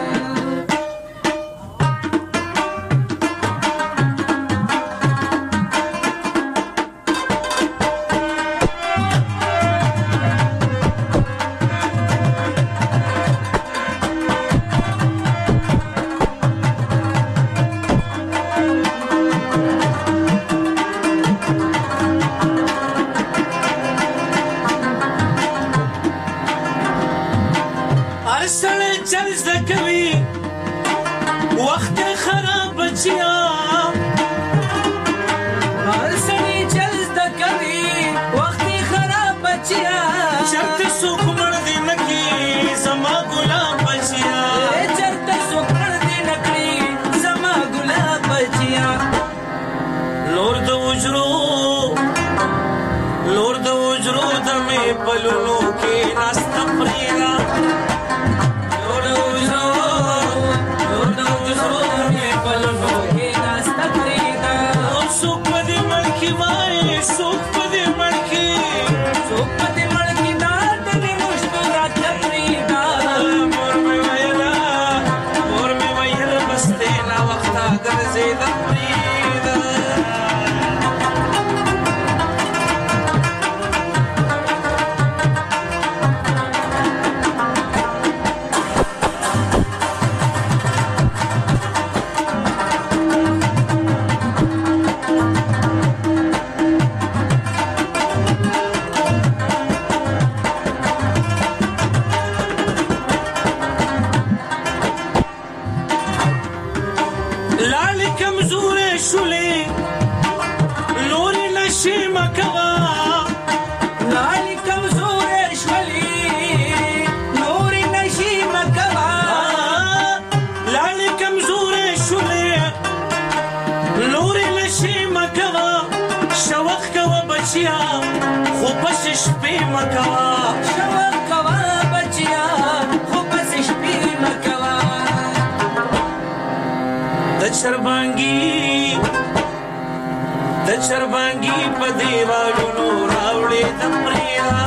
چربانګي په دیوالونو راوړې د پریدا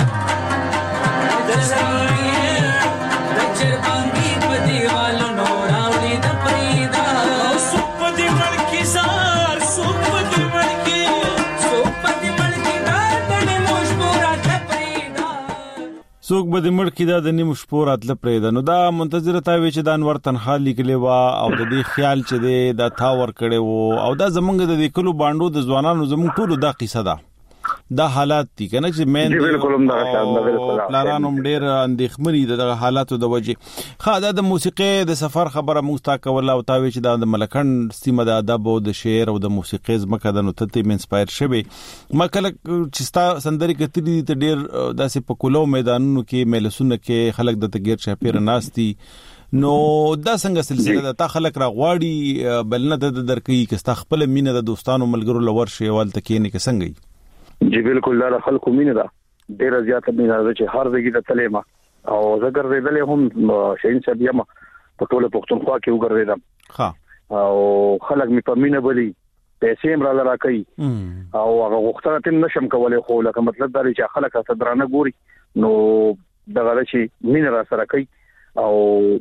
د چربانګي په دیوالونو راوړې د پریدا سوپ دې ملکی زار سوپ دې ملکی دا د موش پورات پریدا سوق به د ملکی دا د نیمش پورات پریدا نو دا منتظر تا وی چې د انور تنخوا لیکلې وا او د دې خیال چې دا تا ور کړي وو او دا زمونږ د کلو باندې د ځوانانو زمونږ ټول دا قصه ده دا حالات دي کنه چې مین بالکل هم دا پلانانو ډېر اندېښمنې د حالاتو د وجې خا د موسیقي د سفر خبره مو تا کوله او تاوي چې د ملکند سیمه د ادب او د شعر او د موسیقي زمکه د نوتته منسپایر شوی مکه چې ستا سندري کتلی ته ډېر داسې په کولو میدانونو کې ملسونه کې خلک د تغیر چاپیر ناشتي نو دا څنګه سلسله ده تا خلک را غواړي بلنه د درکې کستا خپل مینه د دوستانو ملګرو لور شي والته کې نه کې څنګه جی بالکل دا خلکو مینه ده ډیره زیاته مینه ده چې هر ځای د تلېما او زګر دې هم شین صاحب یم په ټوله پښتونخوا کې وګرځیدم ها او خلک می په مینه بلی پیسې هم را راکې او هغه وختونه تم نشم کولای خو لکه مطلب دا چې خلک صدرانه ګوري نو دغه چې مینه را سره کوي او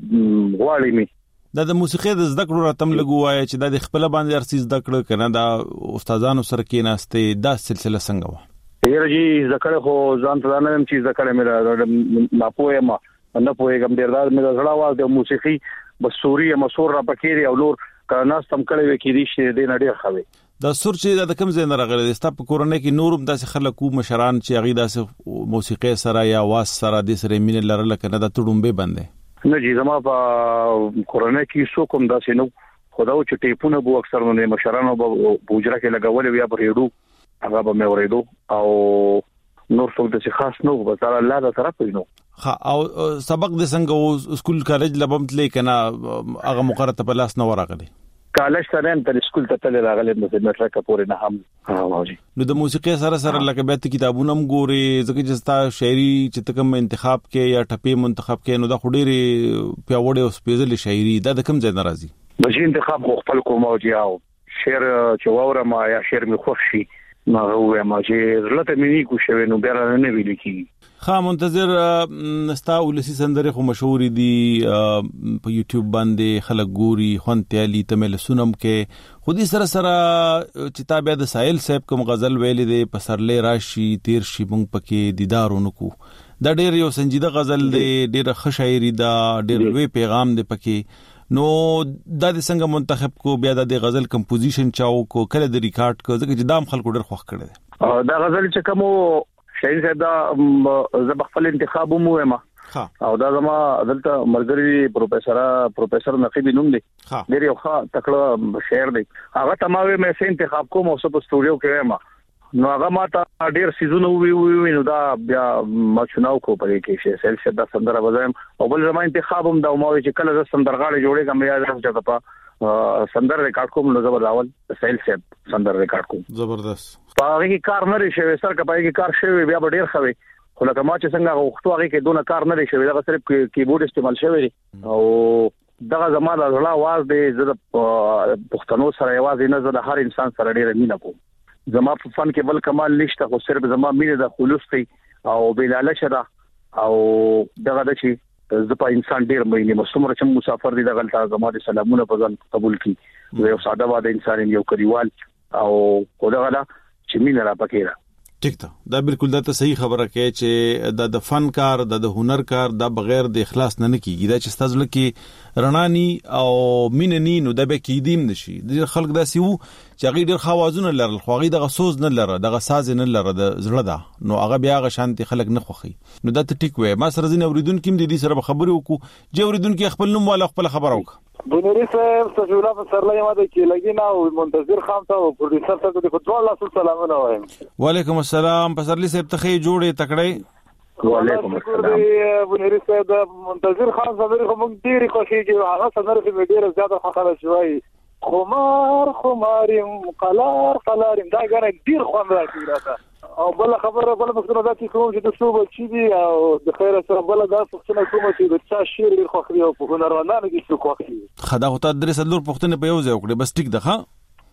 غواړي می د موسیقي د زده کړو راتم لګوای چې د خپل باندې ارسي زده کړ کنه دا استادانو سره کې ناشته دا سلسله څنګه و یره جی زکړه خو ځان ته نه چې زکړه مې نه پوهه نه پوهه کوم ډیر دا مې زړه واز د موسیقي بس سوري مسور را پکېري او لور کنا ستم کړي وکې دي چې د نړۍ خوي دا سور چې د کوم ځای نه راغلی د ستاپ کورونه کې نورم داسې خلکو مشران چې هغه داسې موسیقي سره یا واس سره د سره مين لرل کنه د تړومبه باندې نه جی زما په کورونه کې سو کوم داسې نو خداو چې ټیپونه بو اکثر نو مشرانو بوجره کې لګول یا بریډو هغه به مې ورېدو او نور څه د خاص نو بس الله دا طرف نو ها او سبق د څنګه سکول کالج لبم تلې کنه هغه مقرره په لاس نه ورغلی کالج سره هم تر سکول ته تل راغلی نو د مټرک پورې نه هم واجی نو د موسیقي سره لکه به ته کتابونه هم ګوري ځکه چې ستا شاعري چې تکم انتخاب کې یا ټپې منتخب کې نو د خډيري پیاوړې او سپیشل شاعري د کوم ځای ناراضي بجې انتخاب خپل کوم او جاو شعر چوره ما یا شعر می خوښ شي ما هو ما چې زلته مې کو شوی نو بیا نه ویل کی خا منتظر نستا ولسی سندره خو مشهور دي په یوټیوب باندې خلک ګوري خونتيالي تمل سنم کې خودي سره چې تابع د ساحل صاحب کوم غزل ویلې دي پسرلې راشي تیر شي مونږ پکې دیدارونو کو دا ډېر یو سنجیده غزل دی ډېر ښه شاعري دا ډېر لوی پیغام دی پکې نو دا د څنګه منتخب کو بیا د غزل کمپوزیشن چاو کو کله د ریکارډ کو ځکه چې دام خلکو ډېر خوښ کړي دا غزل چې کوم شاعر صاحب دا زب خپل انتخاب مو ما او دا زما دلته مرګري پروفیسور نقیب نوم دی ډېر یو ښه تکړه شاعر دی هغه تمامه مې سه انتخاب کوم او په سټوډیو کې ما نو هغه ماته ډېر سيزونه وی نو دا بیا ما چناو کو پرې کې شي سیل شدا سندره وزایم او بل زما انتخاب هم دا مو چې کله ز سندرغاړي جوړې کوم یا ځکه په سندر ریکارډ کوم نو زبر راول سیل سیب سندر ریکارډ کوم زبردست هغه کې کار نه لري شوی سر کپای کې کار شوی بیا ډېر خوي خو لکه ما چې څنګه وختو هغه کې دونه کار نه لري شوی دا صرف کیبورډ استعمال شوی او دغه زماده غلا आवाज دی زړه پښتنو سره आवाज نه زړه هر انسان سره ډېر مینه کوم زما په فن کې بل کمال نشته خو صرف زما مینه د خلوص دی او بلاله شدا او دغه د چې زپا انسان ډیر مې مسمر چې مسافر دي دغه تاسو زما د سلامونه په ځان قبول کړي یو ساده واده انسان یو کریوال او خدای غلا چې مين را پکې را ټیک ده دا بالکل دا ته صحیح خبره کوي چې د فن کار د هنر کار د بغیر د اخلاص نه کیږي دا چې ستاسو لکه رڼانی او میننی نو د به کیدیم نشي د خلک داسې وو چې هغه ډیر خوازونه لرل خو هغه د غسوز نه لره د غساز نه لره د زړه ده نو هغه بیا غ شانتي خلک نه خوخي نو دا ته ټیک وای ما سره زین اوریدونکو د دې سره خبرې وکړو چې اوریدونکو خپل نوم والا خپل خبر وکړه بنوري صاحب سجولا پسرلې ما د کې لګینا او منتظر خام ته او پروډوسر ته د فوټبال الله سلامونه وایم وعلیکم السلام پسرلې صاحب ته جوړې تکړه وعلیکم السلام بنوري صاحب منتظر خام صبر کوم ډیره کوشش کوي هغه سندره کې ډیره زیاته خبره شوی خماریم قلاریم دا غره ډیر خوند راکړي راته او بل خبره بل مخکې دا چې کوم چې د شوبه چي دي او د خیر سره بل دا څه کوم چې د چا شیر ډیر خوخري او په هنرمندانو کې څه خوخري خدا هوته درې سلور پښتنه په یو ځای وکړي بس ټیک ده ها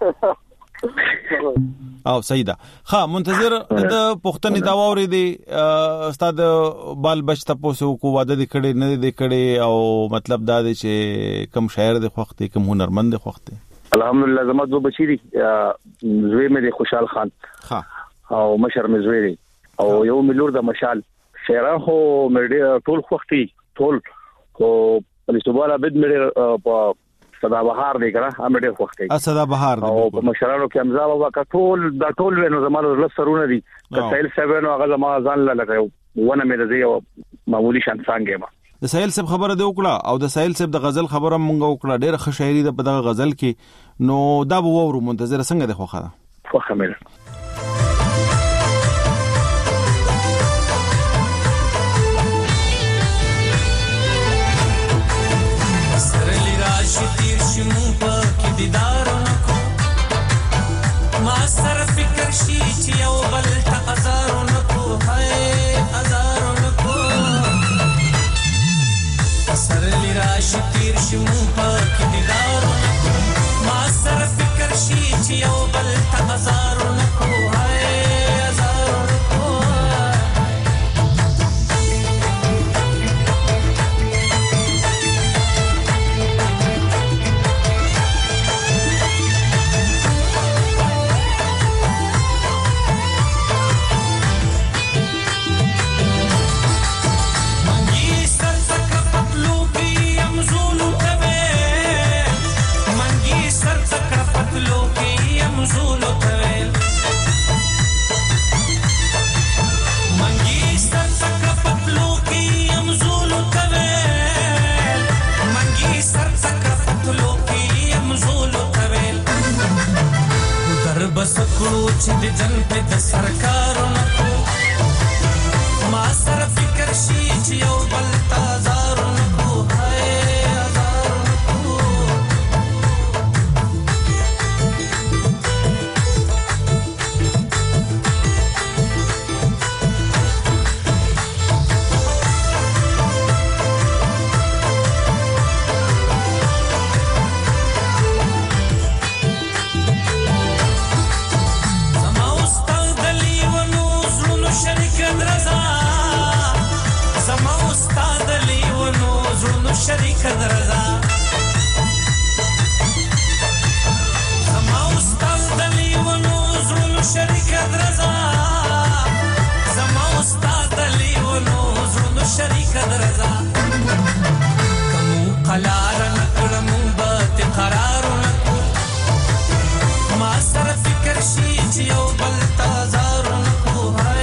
او سیدا ها منتظر د پښتنې دا ووري دي استاد بال بچ تاسو کو واده دي کړي نه دي کړي او مطلب دا دي چې کم شاعر دي خوخته کم هنرمند خوخته الحمدلله زما دو بچی دي زوی مې خوشحال خان ها او مشر مې زوی او یو ملور د مشال شعر خو مې ټول خوختي ټول خو په استوباله بد مې په صدا بهار دی کنه هم ډېر خوښ دی صدا بهار او په مشرانو کې امزا بابا کټول دا ټول ونه زمانو لسرونه دي کسایل سبنو هغه زما ځان لګو ونه مې د یو معمولی شان څنګه ما د سایل صاحب خبره دی وکړه او د سایل صاحب د غزل خبره مونږ وکړه ډېر ښه شاعري د په دغه غزل کې نو دا به وورو منتظر څنګه د خوخه خوخه مې تیر شمو پاکی دیدارونو کو ما سر فکر شی چی یو بل تا ازارونو کو ہے ازارونو کو سر لیراش تیر شمو پاکی دیدارونو کو ما سر فکر شی چی یو بل تا ازارونو کو ہے ازارونو کو بسکړو چې د جن په د سرکارونو کو ما سره فکر شي چې یو بل تازارونو کو ہے ازارونو کو شریک درزا زما استاد دلی ونو زړونو شریک درزا زما استاد دلی ونو زړونو شریک درزا کوم قلار نکړم بات قرار نکو ما سره فکر شي چې یو بل تازار نکو ہے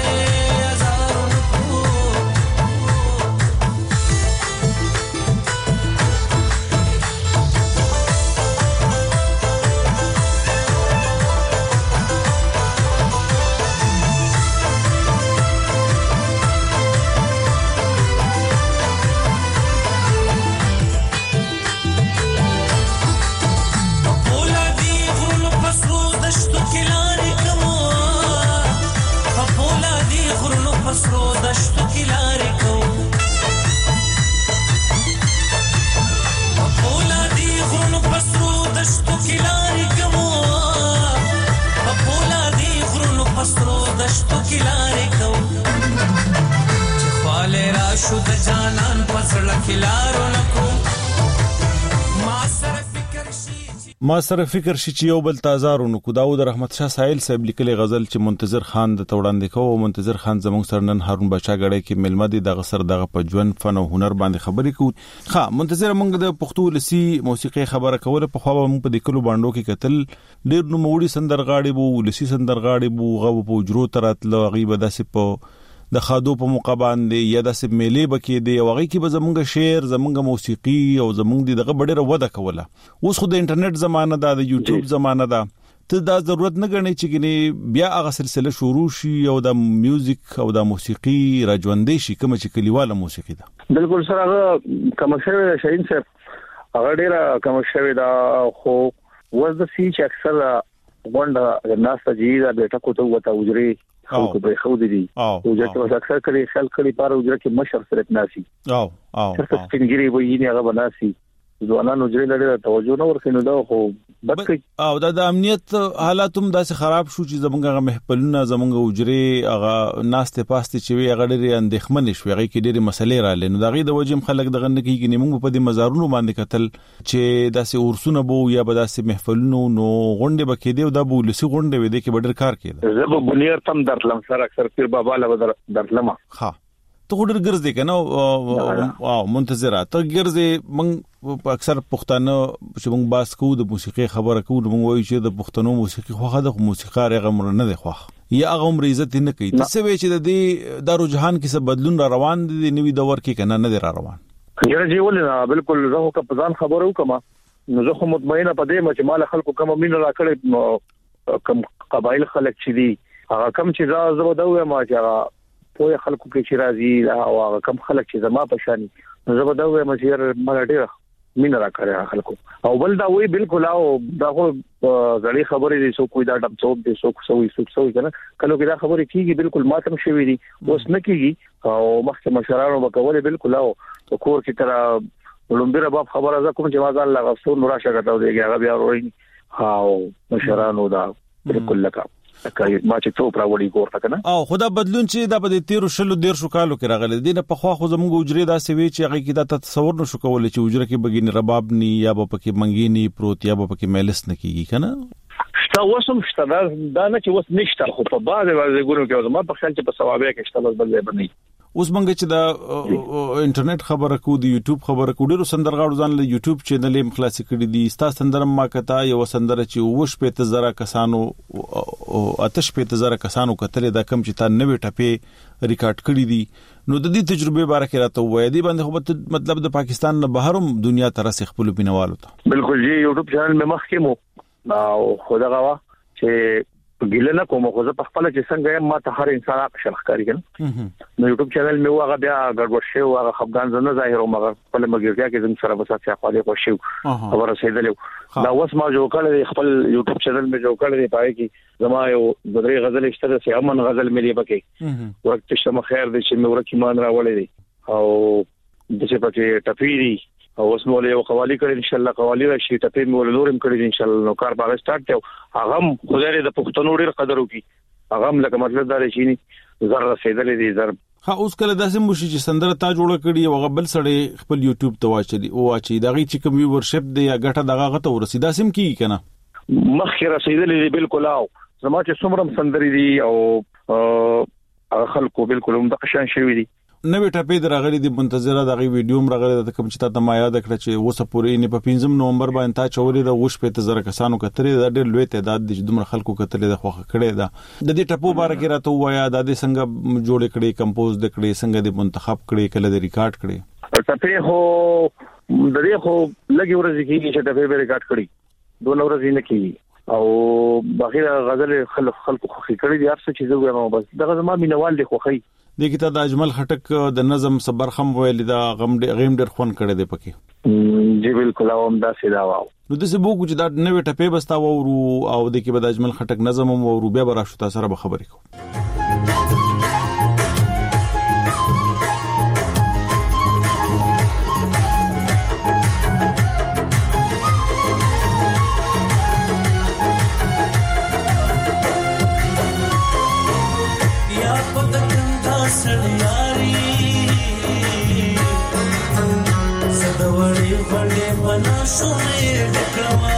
ما سره فکر شي چې یو بل تازارونو کو داود رحمت شاه سایل صاحب لیکلي غزل چې منتظر خان د توړاندې کو منتظر خان زموږ سره نن هارون بچا غړې کې ملمه دي د غسر دغه په ژوند فن او هنر باندې خبرې کو ها منتظر موږ د پښتو لسی موسیقي خبره کوله په خو موږ په دکلو باندې کې قتل ډیر نو موړي سندرغاړي بو لسی سندرغاړي بو غو په اجرو تراتل غیبه داسې په د خادو په موقع باندې یا د سب میلې بکې دی وغه کې به زمونږ شعر زمونږ موسیقي او زمونږ دغه ډېره وده کوله اوس خو د انټرنیټ زمانہ ده د یوټیوب زمانہ ده ته دا ضرورت نه غني چې ګني بیا هغه سلسله شروع شي او د میوزیک او د موسیقي راځوندې شي کوم چې کلیواله موسیقي ده بالکل سره هغه کمرشل شاهین صاحب هغه ډېره کمرشل دا خو وز د سی چې اکثر غونډه الناس تجهیز بیٹا کو ته وته وجري خو به خو دي او چې اکثر کړي خلک کړي پر وجره کې مشر سره ناسي او څه سپینګری وایي نه هغه بناسي ځوانانو جری لري توجه نه ورکینو دا خو بد او د امنیت حالات هم داسې خراب شو چې زمونږه محفلونه زمونږه وجري هغه ناشته پاسته چې وی هغه ډېر اندېخمن شوي هغه کې ډېر مسلې را لنو دغه د وجم خلک دغه نه کیږي نیمه په دې مزارونو باندې قتل چې داسې ورسونه بو یا به داسې محفلونو نو غونډه بکې دی او د بولسي غونډه وې دی کې ډېر کار کېده زه به بنیر تم درتلم سره اکثر پیر بابا له درتلم ها ته ډېر ګرځي کنه او منتظره ته ګرځي من اکثر پښتانه چې موږ باس کوو د موسیقي خبره کوو موږ وایو چې د پښتنو موسیقي خوخه د موسیقار غمر نه دی خوخ یا هغه عمر عزت نه کوي څه وی چې د دې د رجحان کې څه بدلون را روان دي نوې دور کې کنه نه دی را روان یره جی ولې بالکل زه خو په ځان خبرو کوم نو زه خو مطمئنه پدې چې مال خلکو کوم مين را کړې کم قبایل خلک چې دي هغه کم چې زه دا وایم چې هغه په خلکو کې چې راځي او هغه کم خلک چې زما په شان نو زه دا وایم چې مال ډیر مين را کړی خلکو او بل دا وی بالکل او دا خو غړي خبرې دي سو کوئی دا ټپ چوب دي سو سوي کنه کله کې دا خبرې کیږي بالکل ماتم شوی دي اوس نه کیږي او مخکې مشرانو وکولې بالکل او کور کې تر لومبره باب خبره ز کوم چې ما الله غفور نوراشه غتاو دی هغه بیا وروي او مشرانو دا بالکل لکه ما چې څو پراوړي کور تا کنه او خدا بدلون چې دا په 13 کالو کې راغله دینه په خوا خو زموږ اجرې دا سوي چې هغه کې دا تصور نشو کولای چې اجره کې بګین رباب ني یا په کې منګيني پروت یا په کې ملس نه کیږي کنه شته وسم شته دا نه چې وس نشته خو په بعضه ورځې کې ما په خیال چې په ثوابه کې شته بل ځای باندې اوس مونږ چې دا انټرنیټ خبره کو دی یوټیوب خبره کو ډیرو سندرغاړو ځان له یوټیوب چینل هم خلاص کړی دي ستا سندرم ما کتا یو سندر چې وش په تزرا کسانو او آتش په تزرا کسانو کتل دا کم چې تا 90 ټپه ریکارډ کړی دي نو د دې تجربه باره کې راته وای دی باندې خو مطلب د پاکستان نه بهرم دنیا تر څخه خپل بینوالو ته بالکل جی یوټیوب چینل مې مخکې مو او خدا غوا چې ګیله نه کوم خو زه په خپل چې څنګه ما ته هر انسان حق شرخکاری کنه نو یوټیوب چینل مې هغه بیا ګډوډ شو هغه خفقان زنه ظاهر مګر خپل مګرګیا کې زم سره بسات څه خالي خو شو خبر رسیدلې دا اوس ما جو کړل خپل یوټیوب چینل مې جو کړل پای کې زما یو بدري غزل اشتره سي امن غزل مې بکې وخت شمه خیر دې چې مې ورکی مان راولې دي او د څه پکې ټپيري او اوس مو له قوالی کړي ان شاء الله قوالی راشي ټپې مو لورم کړي ان شاء الله نو کار باغ سٹارټ ته هغه خدای د پښتنو ډیر قدر وکي هغه لکه مطلب دا شي نه زر رسیدلې دي زر ها اوس کله داسې مو شي چې سندره تا جوړ کړي او غبل سړی خپل یوټیوب ته واچي او واچي دغه چې کوم ویورشپ دی یا غټه دغه غته ورسیدا سم کیږي کنه مخکې رسیدلې دي بالکل او زما چې څومره سندري دي او خلکو بالکل هم د قشان شوی دي نوې ټپې درغلي دي منتظره دغه ویډیو هم راغلي د کوم چې تا ما یاد کړ چې اوسه پورې نه په 15 نومبر باندې تا چوري د وښ په تزره کسانو کترې د ډېر لوی تعداد د دومره خلکو کترې د خوخه کړي دا د دې ټپو باره کې راته وایا د دې څنګه جوړ کړي کمپوز د کړي څنګه د منتخب کړي کله د ریکارډ کړي ټپې هو د دې خو لګي ورځي کې چې ټپې به ریکارډ کړي دوه ورځې نه کیږي او بغیر غزل خلکو خوخي کړي دي هر څه چې زه وایم بس دغه زما مینوال دي خوخي د کیته د اجمل خټک د نظم صبرخم ویل دا غیم ډیر خون کړي دی پکې جی بالکل اوم دا سیدا واو نو د څه بوګو چې دا نوې ټپې بستا وورو او د کې بد اجمل خټک نظم او روبیا براشو تاسو سره خبرې کو شومې ډکړما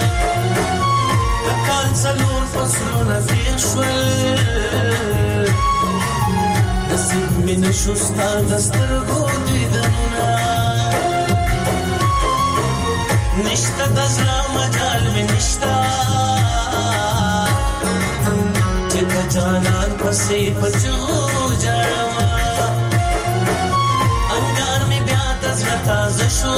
د کال څلور فصلونه تېر شول نصیب مې نشو ستا د سترګو دیدنونه نشته د زړه مجال مې نشته چې د جانان پسې پچو جاړما انګار مې بیا د زړه تازه شو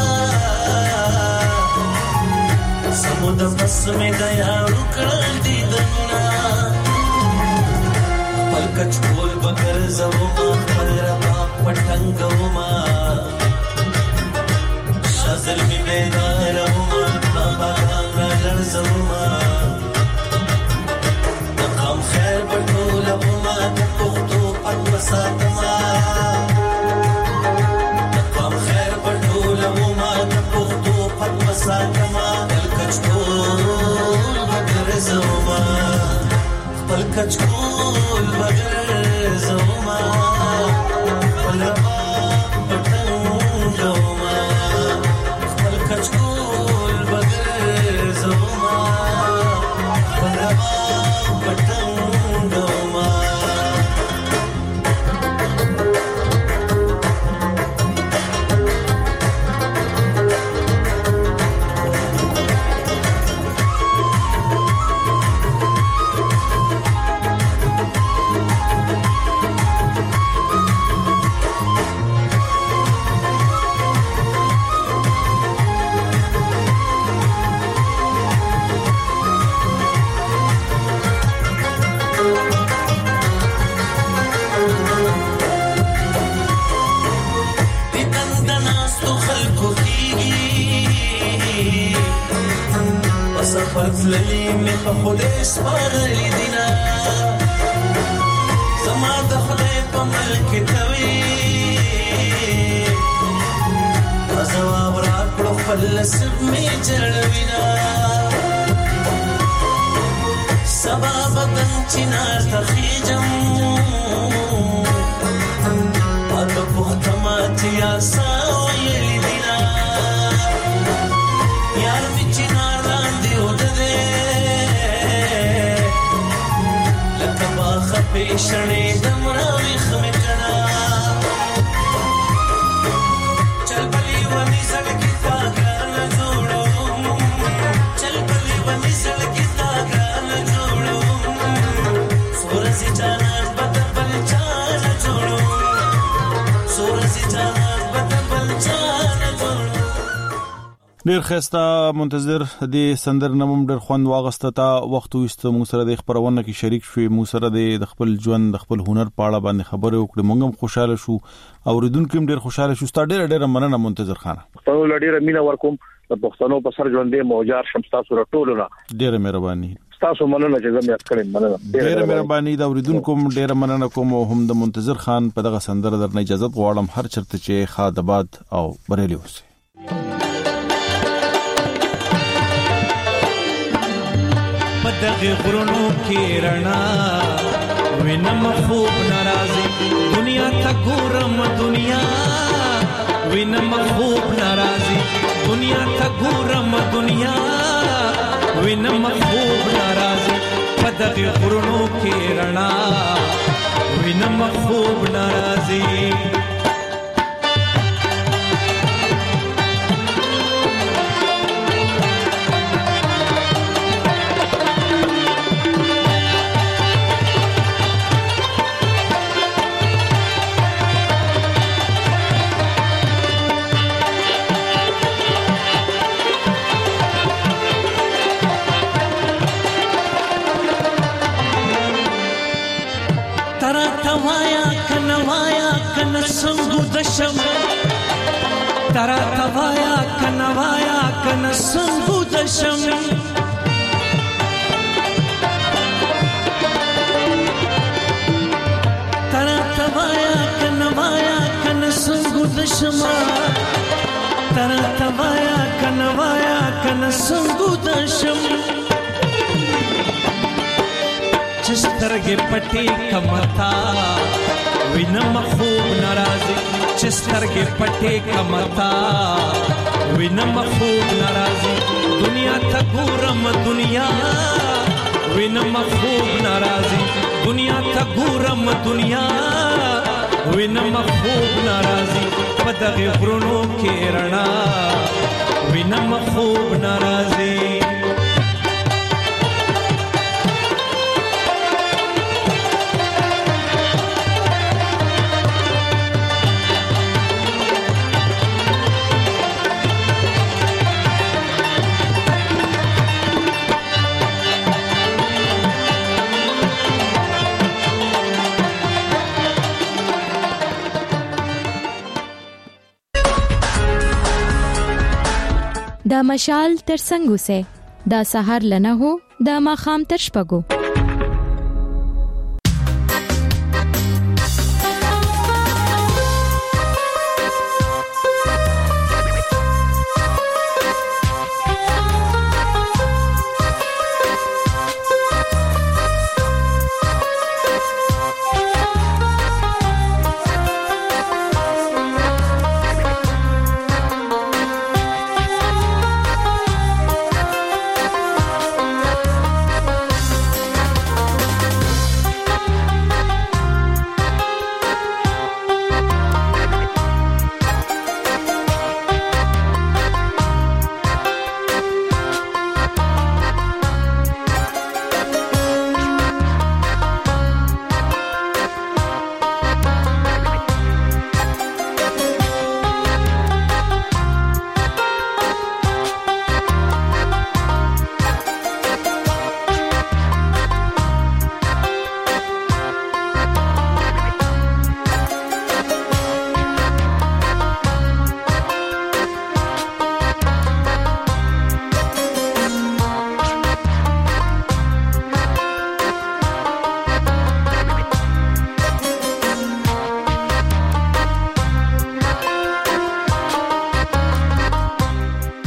سمود پس میں گیا رکڑ دیدنا پل کچ کول بگر زوما پل ربا پٹنگوما شازل می بیدار ہوما بابا گانا لرزوما نقام خیر بٹول ہوما تکوتو پت مساتما نقام خیر بٹول ہوما تکوتو پت مساتما کچکول بغیر زوما ولبا پټنګ زوما خپل کچکول بغیر زوما ولبا پټنګ زوما سفر تللی می په خوده سپارلی دینا زما د خدای په ملک توی زواب را کړو خپل نصیب می جوړوینا سبا بدن چنار تخیجم پاتو پختماتی آساویلی دینا یار می چنار لاندی اودده لکه باخ پیشنی دمراوی خمکنا چل بلی ونی زڑکی تاگان جوڑو چل بلی ونی زڑکی تاگان جوڑو سورسی جانان بدبل چان جوڑو سورسی جانان بدبل چان جوڑو. ډیر خسته منتظر دې سندر نمم ډیر خوند واغسته تا وخت وست مو سره د خبرونه کې شریک شوي مو سره د خپل ژوند د خپل هنر په اړه باندې خبرې وکړې مونږ هم خوشاله شو اوریدونکو هم ډیر خوشاله شو ستاسو ډیر مننه منتظر خان تاسو ډیر مینا ورکوم د پښتنو په سر ژوندې موجار شمستا سره ټولونه ډیر مهرباني تاسو مننه چې زموږ کړم مننه ډیر مهرباني دا اوریدونکو ډیر مننه کوم او هم د منتظر خان په دغه سندر درنه اجازه غواړم هر چرته چې خادباد او بریلی اوسه دغه غرونو کې رڼا وینم خوب ناراضي دنیا ته ګورم دنیا وینم خوب ناراضي دنیا ته ګورم دنیا وینم خوب ناراضي دغه غرونو کې رڼا وینم خوب ناراضي ترا توایا کنوایا کن سنگو دشم ترا توایا کنوایا کن سنگو دشم ترا توایا کنوایا کن سنگو دشم چسترګې پټې کمتا وینم خوب ناراضي چسترګې پټې کمتا وینم خوب ناراضي دنیا ته ګورم دنیا وینم خوب ناراضي دنیا ته ګورم دنیا وینم خوب ناراضي په دغه غرونو کې رڼا وینم خوب ناراضي دا مشال تر څنګه سه دا سحر لنه هو دا ماخام تر شپګو